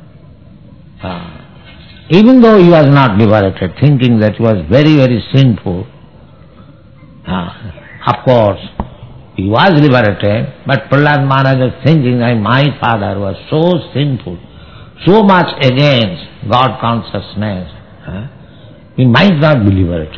B: Even though he was not liberated, thinking that he was very, very sinful, of course, he was liberated, but Prahlad Maharaj was thinking that my father was so sinful, so much against God consciousness, he might not be liberated.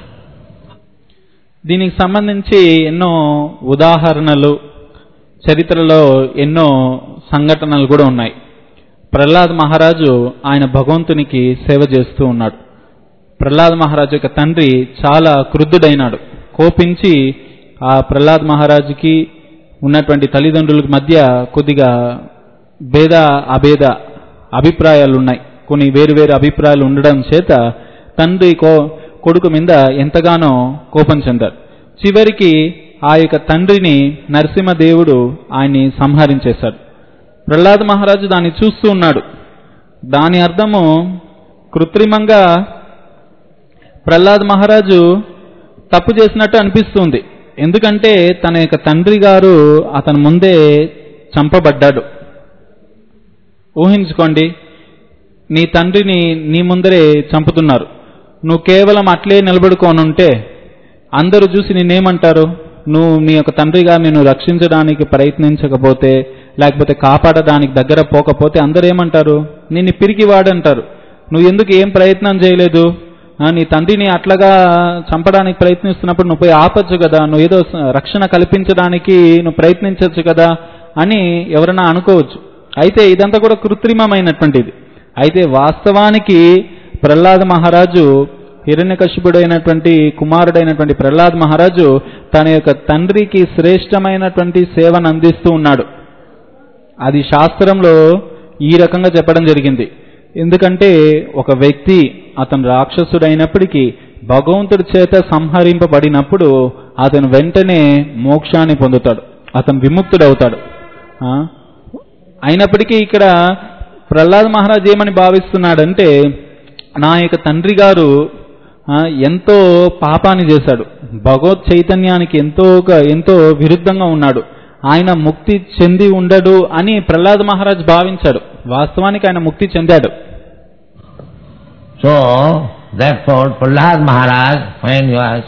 D: దీనికి సంబంధించి ఎన్నో ఉదాహరణలు చరిత్రలో ఎన్నో సంఘటనలు కూడా ఉన్నాయి. ప్రహ్లాద్ మహారాజు ఆయన భగవంతునికి సేవ చేస్తూ ఉన్నాడు. ప్రహ్లాద్ మహారాజు యొక్క తండ్రి చాలా క్రుద్ధుడైనాడు. కోపించి ఆ ప్రహ్లాద్ మహారాజుకి ఉన్నటువంటి తల్లిదండ్రుల మధ్య కొద్దిగా అభేద అభిప్రాయాలు ఉన్నాయి. కొన్ని వేరు అభిప్రాయాలు ఉండడం చేత తండ్రి కొడుకు మీద ఎంతగానో కోపం చెందారు. చివరికి ఆ యొక్క తండ్రిని నరసింహదేవుడు ఆయన్ని సంహరించేశాడు. ప్రహ్లాద్ మహారాజు దాన్ని చూస్తూ ఉన్నాడు. దాని అర్థము కృత్రిమంగా ప్రహ్లాద్ మహారాజు తప్పు చేసినట్టు అనిపిస్తుంది. ఎందుకంటే తన యొక్క తండ్రి గారు అతని ముందే చంపబడ్డాడు. ఊహించుకోండి, నీ తండ్రిని నీ ముందరే చంపుతున్నారు. నువ్వు కేవలం అట్లే నిలబడుకోనుంటే అందరూ చూసి నిన్నేమంటారు? నువ్వు నీ యొక్క తండ్రిగా నేను రక్షించడానికి ప్రయత్నించకపోతే, లేకపోతే కాపాడడానికి దగ్గర పోకపోతే అందరూ ఏమంటారు? నిన్ను పిరికివాడంటారు. నువ్వు ఎందుకు ఏం ప్రయత్నం చేయలేదు? నీ తండ్రిని అట్లాగా చంపడానికి ప్రయత్నిస్తున్నప్పుడు నువ్వు పోయి ఆపచ్చు కదా, నువ్వు ఏదో రక్షణ కల్పించడానికి నువ్వు ప్రయత్నించవచ్చు కదా అని ఎవరైనా అనుకోవచ్చు. అయితే ఇదంతా కూడా కృత్రిమమైనటువంటిది. అయితే వాస్తవానికి ప్రహ్లాద్ మహారాజు, హిరణ్యకశిపుడైనటువంటి కుమారుడైనటువంటి ప్రహ్లాద్ మహారాజు తన యొక్క తండ్రికి శ్రేష్టమైనటువంటి సేవను అందిస్తూ ఉన్నాడు. అది శాస్త్రంలో ఈ రకంగా చెప్పడం జరిగింది. ఎందుకంటే ఒక వ్యక్తి అతను రాక్షసుడైనప్పటికీ భగవంతుడి చేత సంహరింపబడినప్పుడు అతను వెంటనే మోక్షాన్ని పొందుతాడు, అతను విముక్తుడవుతాడు. అయినప్పటికీ ఇక్కడ ప్రహ్లాద్ మహారాజ్ ఏమని భావిస్తున్నాడంటే, నా యొక్క తండ్రి గారు ఎంతో పాపాన్ని చేశాడు, భగవత్ చైతన్యానికి ఎంతో విరుద్ధంగా ఉన్నాడు, ఆయన ముక్తి చెంది ఉండడు అని ప్రహ్లాద్ మహారాజ్ భావించాడు. వాస్తవానికి ఆయన ముక్తి చెందాడు.
B: So, therefore, Prahlad Maharaj, when he was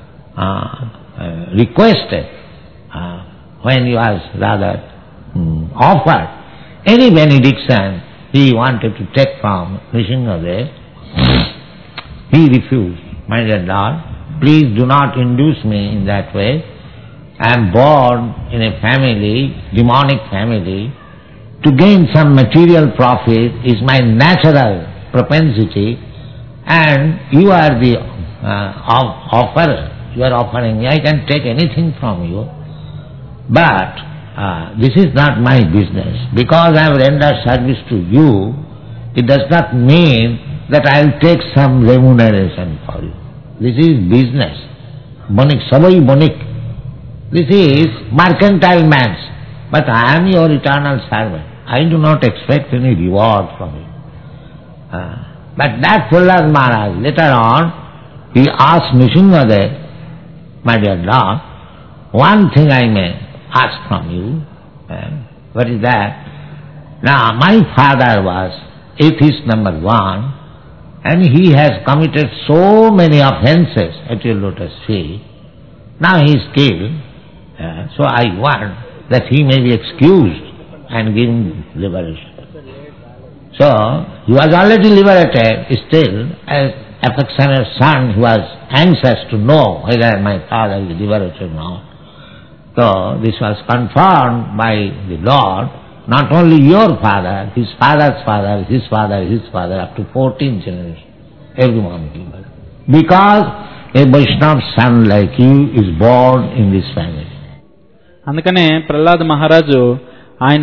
B: requested, when he was rather offered any benediction he wanted to take from Nrsimhadev, he refused. My dear Lord, please do not induce me in that way. I am born in a family, demonic family. To gain some material profit is my natural propensity, and you are the offerer. You are offering me. I can take anything from you, but this is not my business. Because I have rendered service to you, it does not mean that I will take some remuneration for you. This is business. Bonik, savai bonik. This is mercantile man's. But I am your eternal servant. I do not expect any reward from you. But that Prahlad Maharaj, later on, he asked Nrsimhadev, my dear Lord, one thing I may ask from you. What is that? Now, my father was atheist number 1, and he has committed so many offences at your lotus feet. Now he is killed. So I want that he may be excused and given liberation. So, he was already liberated, still, as affectionate son, he was anxious to know whether my father is liberated or not. So, this was confirmed by the Lord, not only your father, his father's father, his father, his father, up to 14 generations, everyone is liberated. Because a Vaishnava son like you is born in this family.
D: అందుకనే ప్రహ్లాద్ మహారాజు ఆయన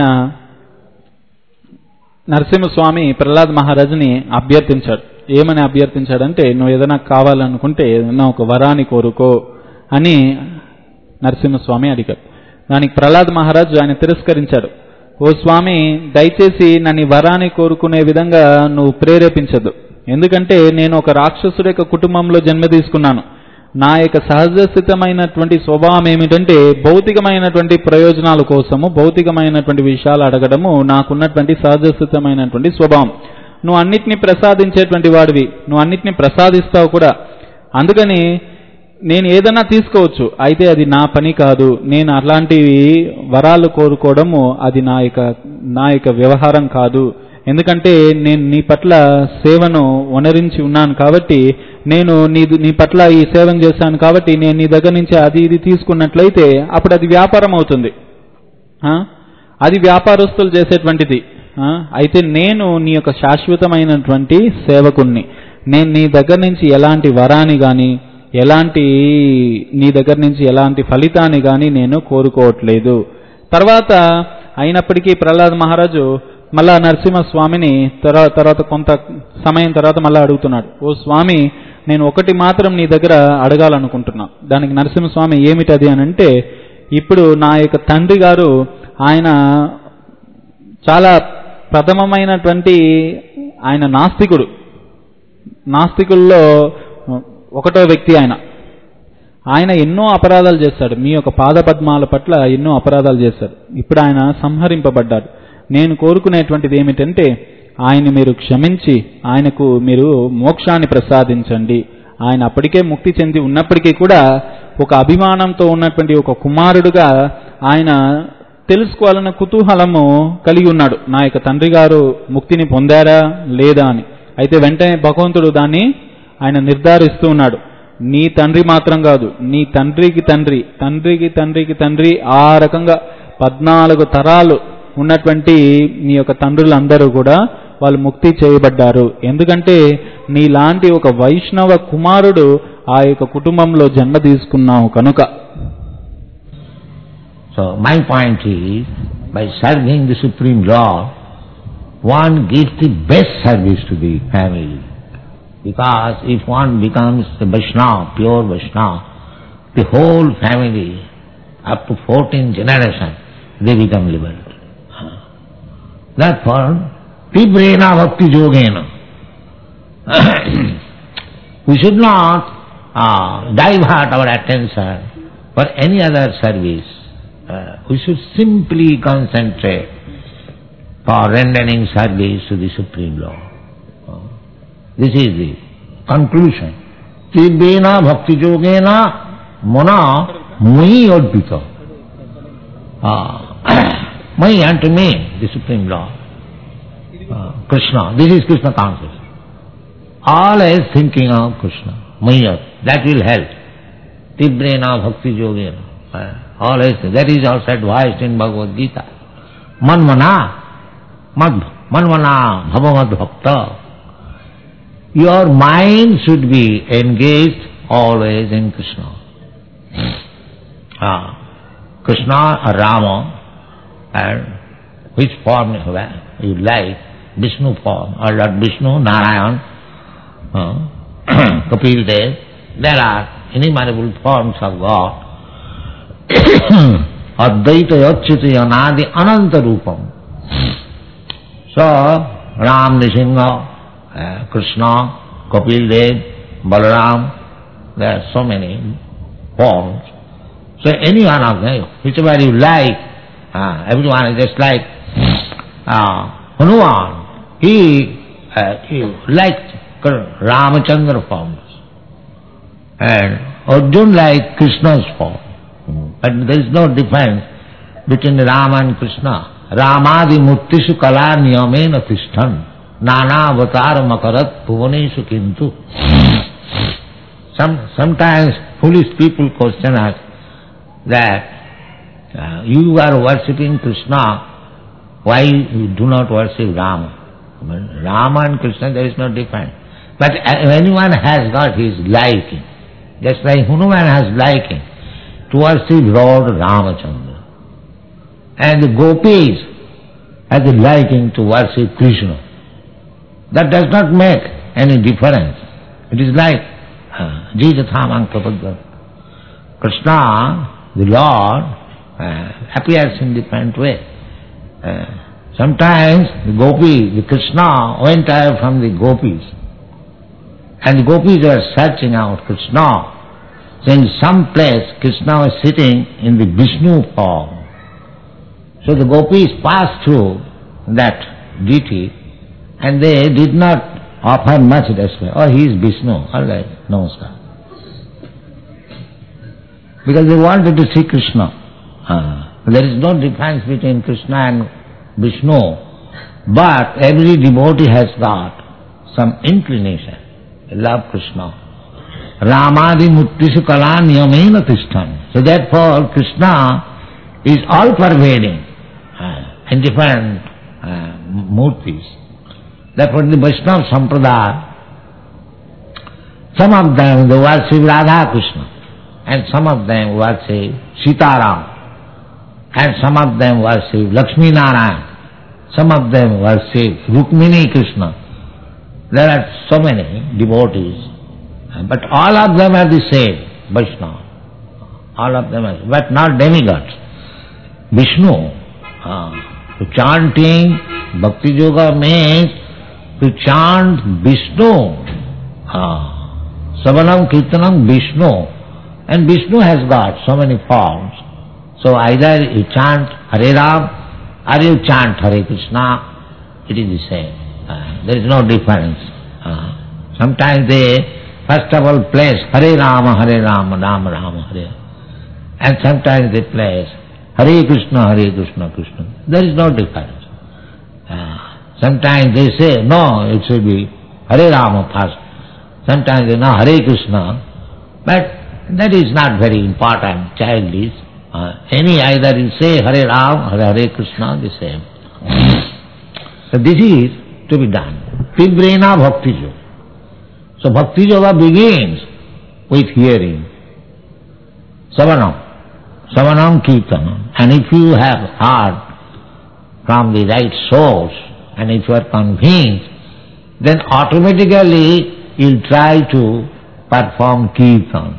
D: నరసింహస్వామి ప్రహ్లాద్ మహారాజుని అభ్యర్థించాడు. ఏమని అభ్యర్థించాడంటే, నువ్వు ఏదైనా కావాలనుకుంటే ఏదైనా ఒక వరాన్ని కోరుకో అని నరసింహస్వామి అడిగాడు. దానికి ప్రహ్లాద్ మహారాజు ఆయన తిరస్కరించాడు. ఓ స్వామి, దయచేసి నన్ను వరాన్ని కోరుకునే విధంగా నువ్వు ప్రేరేపించదు. ఎందుకంటే నేను ఒక రాక్షసుడి యొక్క కుటుంబంలో జన్మ తీసుకున్నాను. నా యొక్క సహజస్థితమైనటువంటి స్వభావం ఏమిటంటే భౌతికమైనటువంటి ప్రయోజనాల కోసము భౌతికమైనటువంటి విషయాలు అడగడము నాకున్నటువంటి సహజస్థితమైనటువంటి స్వభావం. నువ్వు అన్నిటినీ ప్రసాదించేటువంటి వాడివి, నువ్వు అన్నిటినీ ప్రసాదిస్తావు కూడా. అందుకని నేను ఏదైనా తీసుకోవచ్చు, అయితే అది నా పని కాదు. నేను అలాంటివి వరాలు కోరుకోవడము అది నా యొక్క వ్యవహారం కాదు. ఎందుకంటే నేను నీ పట్ల సేవను వనరించి ఉన్నాను కాబట్టి, నేను నీ పట్ల ఈ సేవను చేశాను కాబట్టి నేను నీ దగ్గర నుంచి అది ఇది తీసుకున్నట్లయితే అప్పుడు అది వ్యాపారం అవుతుంది. అది వ్యాపారస్తులు చేసేటువంటిది. అయితే నేను నీ యొక్క శాశ్వతమైనటువంటి సేవకుణ్ణి. నేను నీ దగ్గర నుంచి ఎలాంటి వరాన్ని కానీ నీ దగ్గర నుంచి ఎలాంటి ఫలితాన్ని కానీ నేను కోరుకోవట్లేదు. తర్వాత అయినప్పటికీ ప్రహ్లాద్ మహారాజు మళ్ళా నరసింహస్వామిని తర్వాత కొంత సమయం తర్వాత మళ్ళీ అడుగుతున్నాడు. ఓ స్వామి, నేను ఒకటి మాత్రం నీ దగ్గర అడగాలనుకుంటున్నా. దానికి నరసింహస్వామి ఏమిటది అని అంటే, ఇప్పుడు నా యొక్క తండ్రి గారు ఆయన చాలా ప్రథమమైనటువంటి ఆయన నాస్తికుల్లో ఒకటో వ్యక్తి. ఆయన ఎన్నో అపరాధాలు చేశాడు. మీ యొక్క పాదపద్మాల పట్ల ఎన్నో అపరాధాలు చేశాడు. ఇప్పుడు ఆయన సంహరింపబడ్డాడు. నేను కోరుకునేటువంటిది ఏమిటంటే, ఆయన మీరు క్షమించి ఆయనకు మీరు మోక్షాన్ని ప్రసాదించండి. ఆయన అప్పటికే ముక్తి చెంది ఉన్నప్పటికీ కూడా ఒక అభిమానంతో ఉన్నటువంటి ఒక కుమారుడుగా ఆయన తెలుసుకోవాలన్న కుతూహలము కలిగి ఉన్నాడు. నా యొక్క తండ్రి గారు ముక్తిని పొందారా లేదా అని. అయితే వెంటనే భగవంతుడు దాన్ని ఆయన నిర్ధారిస్తూ ఉన్నాడు. నీ తండ్రి మాత్రం కాదు, నీ తండ్రికి తండ్రి, తండ్రికి తండ్రికి తండ్రి, ఆ రకంగా 14 తరాలు ఉన్నటువంటి నీ యొక్క తండ్రులందరూ కూడా వాళ్ళు ముక్తి చేయబడ్డారు. ఎందుకంటే నీలాంటి ఒక వైష్ణవ కుమారుడు ఆ యొక్క కుటుంబంలో జన్మ తీసుకున్నావు కనుక.
B: So my point is, by serving the Supreme Lord, one gives the best service to the family. Because if one becomes a Vaishnava, pure Vaishnava, the whole family, up to 14 generations, they become liberated. Therefore, Tibrena Bhakti Yogena, we should not divert our attention for any other service. We should simply concentrate for rendering service to the Supreme Lord. This is the conclusion. Tibrena Bhakti Yogena Mona Mui Odpita. Mai unto me, the Supreme Lord. Krishna. This is Krishna consciousness. Always thinking of Krishna. Mayat. That will help. Tibrena Bhakti Yogena. Always. That is also advised in Bhagavad Gita. Manmana bhavamad bhakta. Your mind should be engaged always in Krishna. Krishna or Rama, and which form you like, Vishnu form, or Lord Vishnu, Narayan, Kapil Dev, there are innumerable forms of God. Advaita Yachyuta Yanadi Ananta Rupam. So, Ram, Nrsimha, Krishna, Kapil Dev, Balaram, there are so many forms. So any one of them, whichever you like, everyone is just like Hanuman. He liked Ramachandra forms, and Arjuna liked Krishna's form. But there is no difference between Rama and Krishna. Ramadi murtishu kala niyamena tishtan nana avatar makarat bhuvaneshu kintu. Sometimes foolish people question us that you are worshipping Krishna, why you do not worship Rama? Rama and Krishna, there is no difference. But anyone has got his liking. Just like Hanuman has liking to worship Lord Ramachandra. and the gopis have the liking to worship Krishna. That does not make any difference. It is like Jijathamang Kapadam. Krishna, the Lord, appears in different way. Sometimes the Krishna went away from the gopis, and the gopis were searching out Krishna. So in some place Krishna was sitting in the Vishnu form. So the gopis passed through that deity and they did not offer much respect. Oh, he is Vishnu, all right, namaskar. Because they wanted to see Krishna. There is no difference between Krishna and Vishnu, but every devotee has got some inclination. They love Krishna. Ramadi muttisu kala niyamena tishtam. So therefore Krishna is all pervading in different murtis. Therefore the Vaishnava Sampradaya, some of them they worship Radha Krishna, and some of them worship Sitaram, and some of them worship Lakshmi Narayan, some of them worship Rukmini Krishna. There are so many devotees, but all of them are the same, Vaishnava. All of them are, but not demigods. Vishnu, to chanting Bhakti Yoga means to chant Vishnu. Savanam Kirtanam Vishnu. And Vishnu has got so many forms. So either you chant Hare Ram or you chant Hare Krishna, it is the same. There is no difference. Sometimes they first of all place Hare Rama, Rama Rama, Hare. And sometimes they place Hare Krishna, Krishna. There is no difference. Sometimes they say, no, it should be Hare Rama first. Sometimes they know Hare Krishna. But that is not very important, childish. Either you say Hare Ram or Hare Krishna, the same. So this is to be done. Tivrena Bhakti Yoga. So Bhakti Yoga begins with hearing. Savanam Kirtanam. And if you have heard from the right source and if you are convinced, then automatically you will try to perform Kirtan.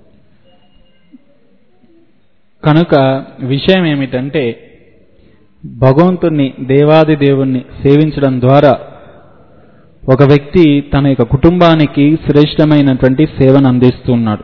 D: కనుక విషయం ఏమిటంటే భగవంతుణ్ణి దేవాది దేవుణ్ణి సేవించడం ద్వారా ఒక వ్యక్తి తన యొక్క కుటుంబానికి శ్రేష్టమైనటువంటి సేవను అందిస్తున్నాడు.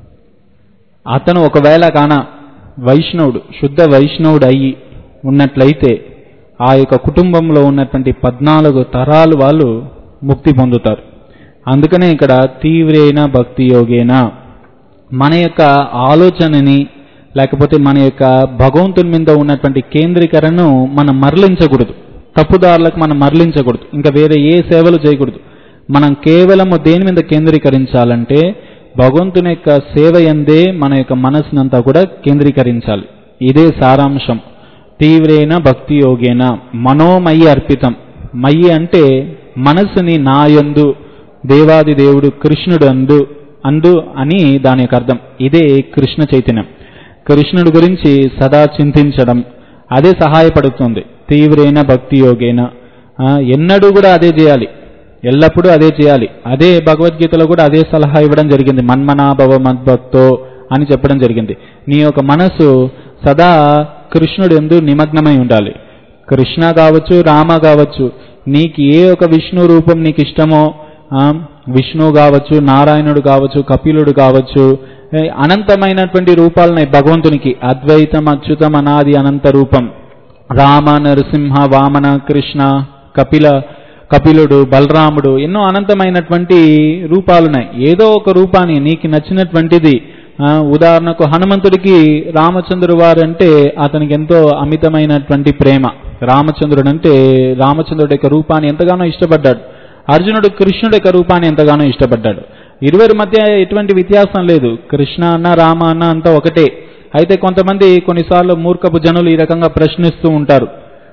D: అతను ఒకవేళ కాన వైష్ణవుడు, శుద్ధ వైష్ణవుడు అయ్యి ఉన్నట్లయితే ఆ యొక్క కుటుంబంలో ఉన్నటువంటి 14 తరాలు వాళ్ళు ముక్తి పొందుతారు. అందుకనే ఇక్కడ తీవ్రేణ భక్తి యోగేన మన యొక్క ఆలోచనని లేకపోతే మన యొక్క భగవంతుని మీద ఉన్నటువంటి కేంద్రీకరణను మనం మరలించకూడదు, తప్పుదారులకు మనం మరలించకూడదు, ఇంకా వేరే ఏ సేవలు చేయకూడదు. మనం కేవలము దేని మీద కేంద్రీకరించాలంటే భగవంతుని యొక్క సేవ యందే మన యొక్క మనసునంతా కూడా కేంద్రీకరించాలి. ఇదే సారాంశం. తీవ్రేణ భక్తి యోగేన మనోమయి అర్పితం. మయి అంటే మనసుని నాయందు దేవాది దేవుడు కృష్ణుడు అందు అని దాని యొక్క అర్థం. ఇదే కృష్ణ చైతన్యం. కృష్ణుడి గురించి సదా చింతించడం అదే సహాయపడుతుంది. తీవ్రేణ భక్తి యోగేన ఎన్నడూ కూడా అదే చేయాలి, ఎల్లప్పుడూ అదే చేయాలి. అదే భగవద్గీతలో కూడా అదే సలహా ఇవ్వడం జరిగింది. మన్మనాభవ మద్భక్తో అని చెప్పడం జరిగింది. నీ యొక్క మనసు సదా కృష్ణుడు యందు నిమగ్నమై ఉండాలి. కృష్ణ కావచ్చు, రామ కావచ్చు, నీకు ఏ ఒక విష్ణు రూపం నీకు ఇష్టమో, విష్ణు కావచ్చు, నారాయణుడు కావచ్చు, కపిలుడు కావచ్చు, అనంతమైనటువంటి రూపాలున్నాయి భగవంతునికి. అద్వైతం, అచ్యుతం, అనాది అనంత రూపం. రామ, నరసింహ, వామన, కృష్ణ, కపిలుడు, బలరాముడు, ఎన్నో అనంతమైనటువంటి రూపాలున్నాయి. ఏదో ఒక రూపాన్ని నీకు నచ్చినటువంటిది. ఉదాహరణకు హనుమంతుడికి రామచంద్రుడు వారు అంటే అతనికి ఎంతో అమితమైనటువంటి ప్రేమ. రామచంద్రుడు అంటే రామచంద్రుడి యొక్క రూపాన్ని ఎంతగానో ఇష్టపడ్డాడు. అర్జునుడు కృష్ణుడి యొక్క రూపాన్ని ఎంతగానో ఇష్టపడ్డాడు. ఇరువురి మధ్య ఎటువంటి వ్యత్యాసం లేదు. కృష్ణ అన్న రామ అన్న అంతా ఒకటే. అయితే కొంతమంది కొన్నిసార్లు మూర్ఖపు జనులు ఈ రకంగా ప్రశ్నిస్తూ ఉంటారు,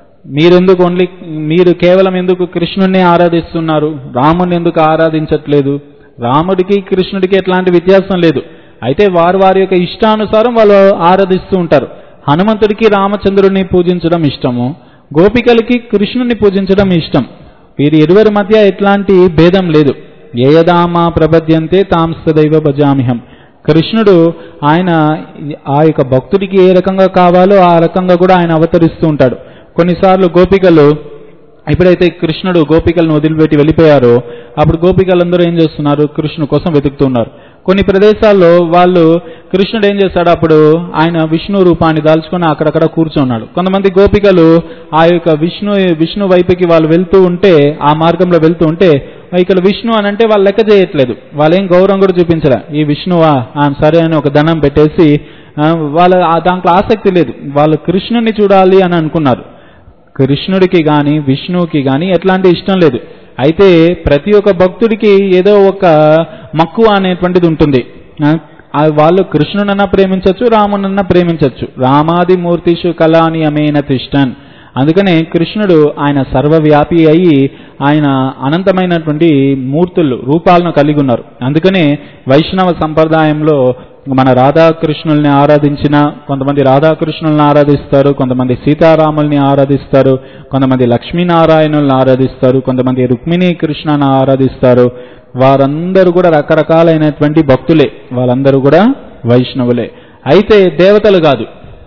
D: మీరు కేవలం ఎందుకు కృష్ణుడిని ఆరాధిస్తున్నారు, రాముని ఎందుకు ఆరాధించట్లేదు? రాముడికి కృష్ణుడికి ఎట్లాంటి వ్యత్యాసం లేదు. అయితే వారి యొక్క ఇష్టానుసారం వాళ్ళు ఆరాధిస్తూ ఉంటారు. హనుమంతుడికి రామచంద్రుడిని పూజించడం ఇష్టము, గోపికలకి కృష్ణుని పూజించడం ఇష్టం. వీరి ఇరువురి మధ్య ఎట్లాంటి భేదం లేదు. ఏయదామా ప్రపద్యంతే తాంస్తదైవ భజామ్యహం. కృష్ణుడు ఆయన ఆ యొక్క భక్తుడికి ఏ రకంగా కావాలో ఆ రకంగా కూడా ఆయన అవతరిస్తూ ఉంటాడు. కొన్నిసార్లు గోపికలు ఎప్పుడైతే కృష్ణుడు గోపికలను వదిలిపెట్టి వెళ్ళిపోయారో అప్పుడు గోపికలందరూ ఏం చేస్తున్నారు, కృష్ణుడి కోసం వెతుకుతున్నారు. కొన్ని ప్రదేశాల్లో వాళ్ళు కృష్ణుడు ఏం చేస్తాడు, అప్పుడు ఆయన విష్ణు రూపాన్ని దాల్చుకొని అక్కడక్కడ కూర్చున్నాడు. కొంతమంది గోపికలు ఆ యొక్క విష్ణు వైపుకి వాళ్ళు వెళ్తూ ఉంటే, ఆ మార్గంలో వెళ్తూ ఉంటే ఇక్కడ విష్ణు అని అంటే వాళ్ళు లెక్క చేయట్లేదు, వాళ్ళేం గౌరవం కూడా చూపించలే. ఈ విష్ణువా సరే అని ఒక దండం పెట్టేసి వాళ్ళ దాంట్లో ఆసక్తి లేదు, వాళ్ళు కృష్ణుని చూడాలి అని అనుకున్నారు. కృష్ణుడికి కానీ విష్ణువుకి కానీ ఎట్లాంటి ఇష్టం లేదు. అయితే ప్రతి ఒక్క భక్తుడికి ఏదో ఒక మక్కువ అనేటువంటిది ఉంటుంది. వాళ్ళు కృష్ణునన్నా ప్రేమించవచ్చు, రామునన్నా ప్రేమించవచ్చు. రామాది మూర్తిషు కళాని అమేన తిష్టన్. అందుకనే కృష్ణుడు ఆయన సర్వవ్యాపి అయి ఆయన అనంతమైనటువంటి రూపాలను కలిగి ఉన్నారు. అందుకనే వైష్ణవ సంప్రదాయంలో మన రాధాకృష్ణుల్ని ఆరాధించిన కొంతమంది రాధాకృష్ణుల్ని ఆరాధిస్తారు, కొంతమంది సీతారాముల్ని ఆరాధిస్తారు, కొంతమంది లక్ష్మీనారాయణుల్ని ఆరాధిస్తారు, కొంతమంది రుక్మిణీ కృష్ణని ఆరాధిస్తారు. వారందరూ కూడా రకరకాలైనటువంటి భక్తులే, వాళ్ళందరూ కూడా వైష్ణవులే. అయితే దేవతలు కాదు.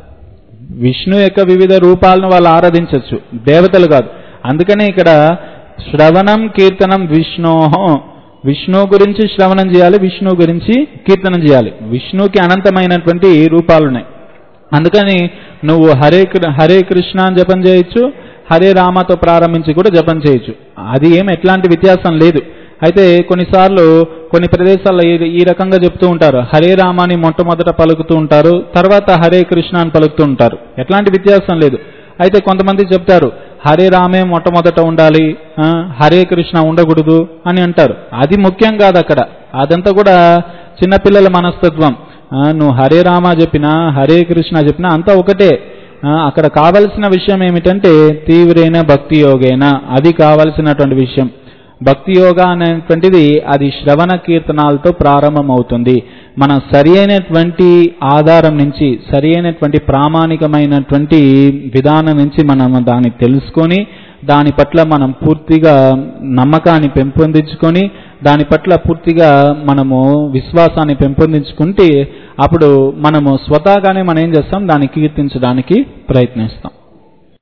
D: విష్ణు యొక్క వివిధ రూపాలను వాళ్ళు ఆరాధించవచ్చు, దేవతలు కాదు. అందుకనే ఇక్కడ శ్రవణం కీర్తనం విష్ణోహో, విష్ణు గురించి శ్రవణం చేయాలి, విష్ణు గురించి కీర్తనం చేయాలి. విష్ణుకి అనంతమైనటువంటి రూపాలున్నాయి. అందుకని నువ్వు హరే కృష్ణ అని జపం చేయొచ్చు, హరే రామతో ప్రారంభించి కూడా జపం చేయొచ్చు. అది ఎట్లాంటి వ్యత్యాసం లేదు. అయితే కొన్నిసార్లు కొన్ని ప్రదేశాల్లో ఈ రకంగా చెప్తూ ఉంటారు, హరే రామాని మొట్టమొదట పలుకుతూ ఉంటారు, తర్వాత హరే కృష్ణ అని పలుకుతూ ఉంటారు. ఎట్లాంటి వ్యత్యాసం లేదు. అయితే కొంతమంది చెప్తారు హరే రామే మొట్టమొదట ఉండాలి, హరే కృష్ణ ఉండకూడదు అని అంటారు. అది ముఖ్యం కాదు అక్కడ, అదంతా కూడా చిన్నపిల్లల మనస్తత్వం. నువ్వు హరే రామ చెప్పినా హరే కృష్ణ చెప్పినా అంతా ఒకటే. అక్కడ కావలసిన విషయం ఏమిటంటే తీవ్రైన భక్తి యోగేన, అది కావలసినటువంటి విషయం. భక్తి యోగా అనేటువంటిది అది శ్రవణ కీర్తనాలతో ప్రారంభమవుతుంది. మన సరి అయినటువంటి ఆధారం నుంచి, సరి అయినటువంటి ప్రామాణికమైనటువంటి విధానం నుంచి మనం దాన్ని తెలుసుకొని దాని పట్ల మనం పూర్తిగా నమ్మకాన్ని పెంపొందించుకొని దాని పట్ల పూర్తిగా మనము విశ్వాసాన్ని పెంపొందించుకుంటే అప్పుడు మనము స్వతహాగానే మనం ఏం చేస్తాం, దాన్ని కీర్తించడానికి ప్రయత్నిస్తాం.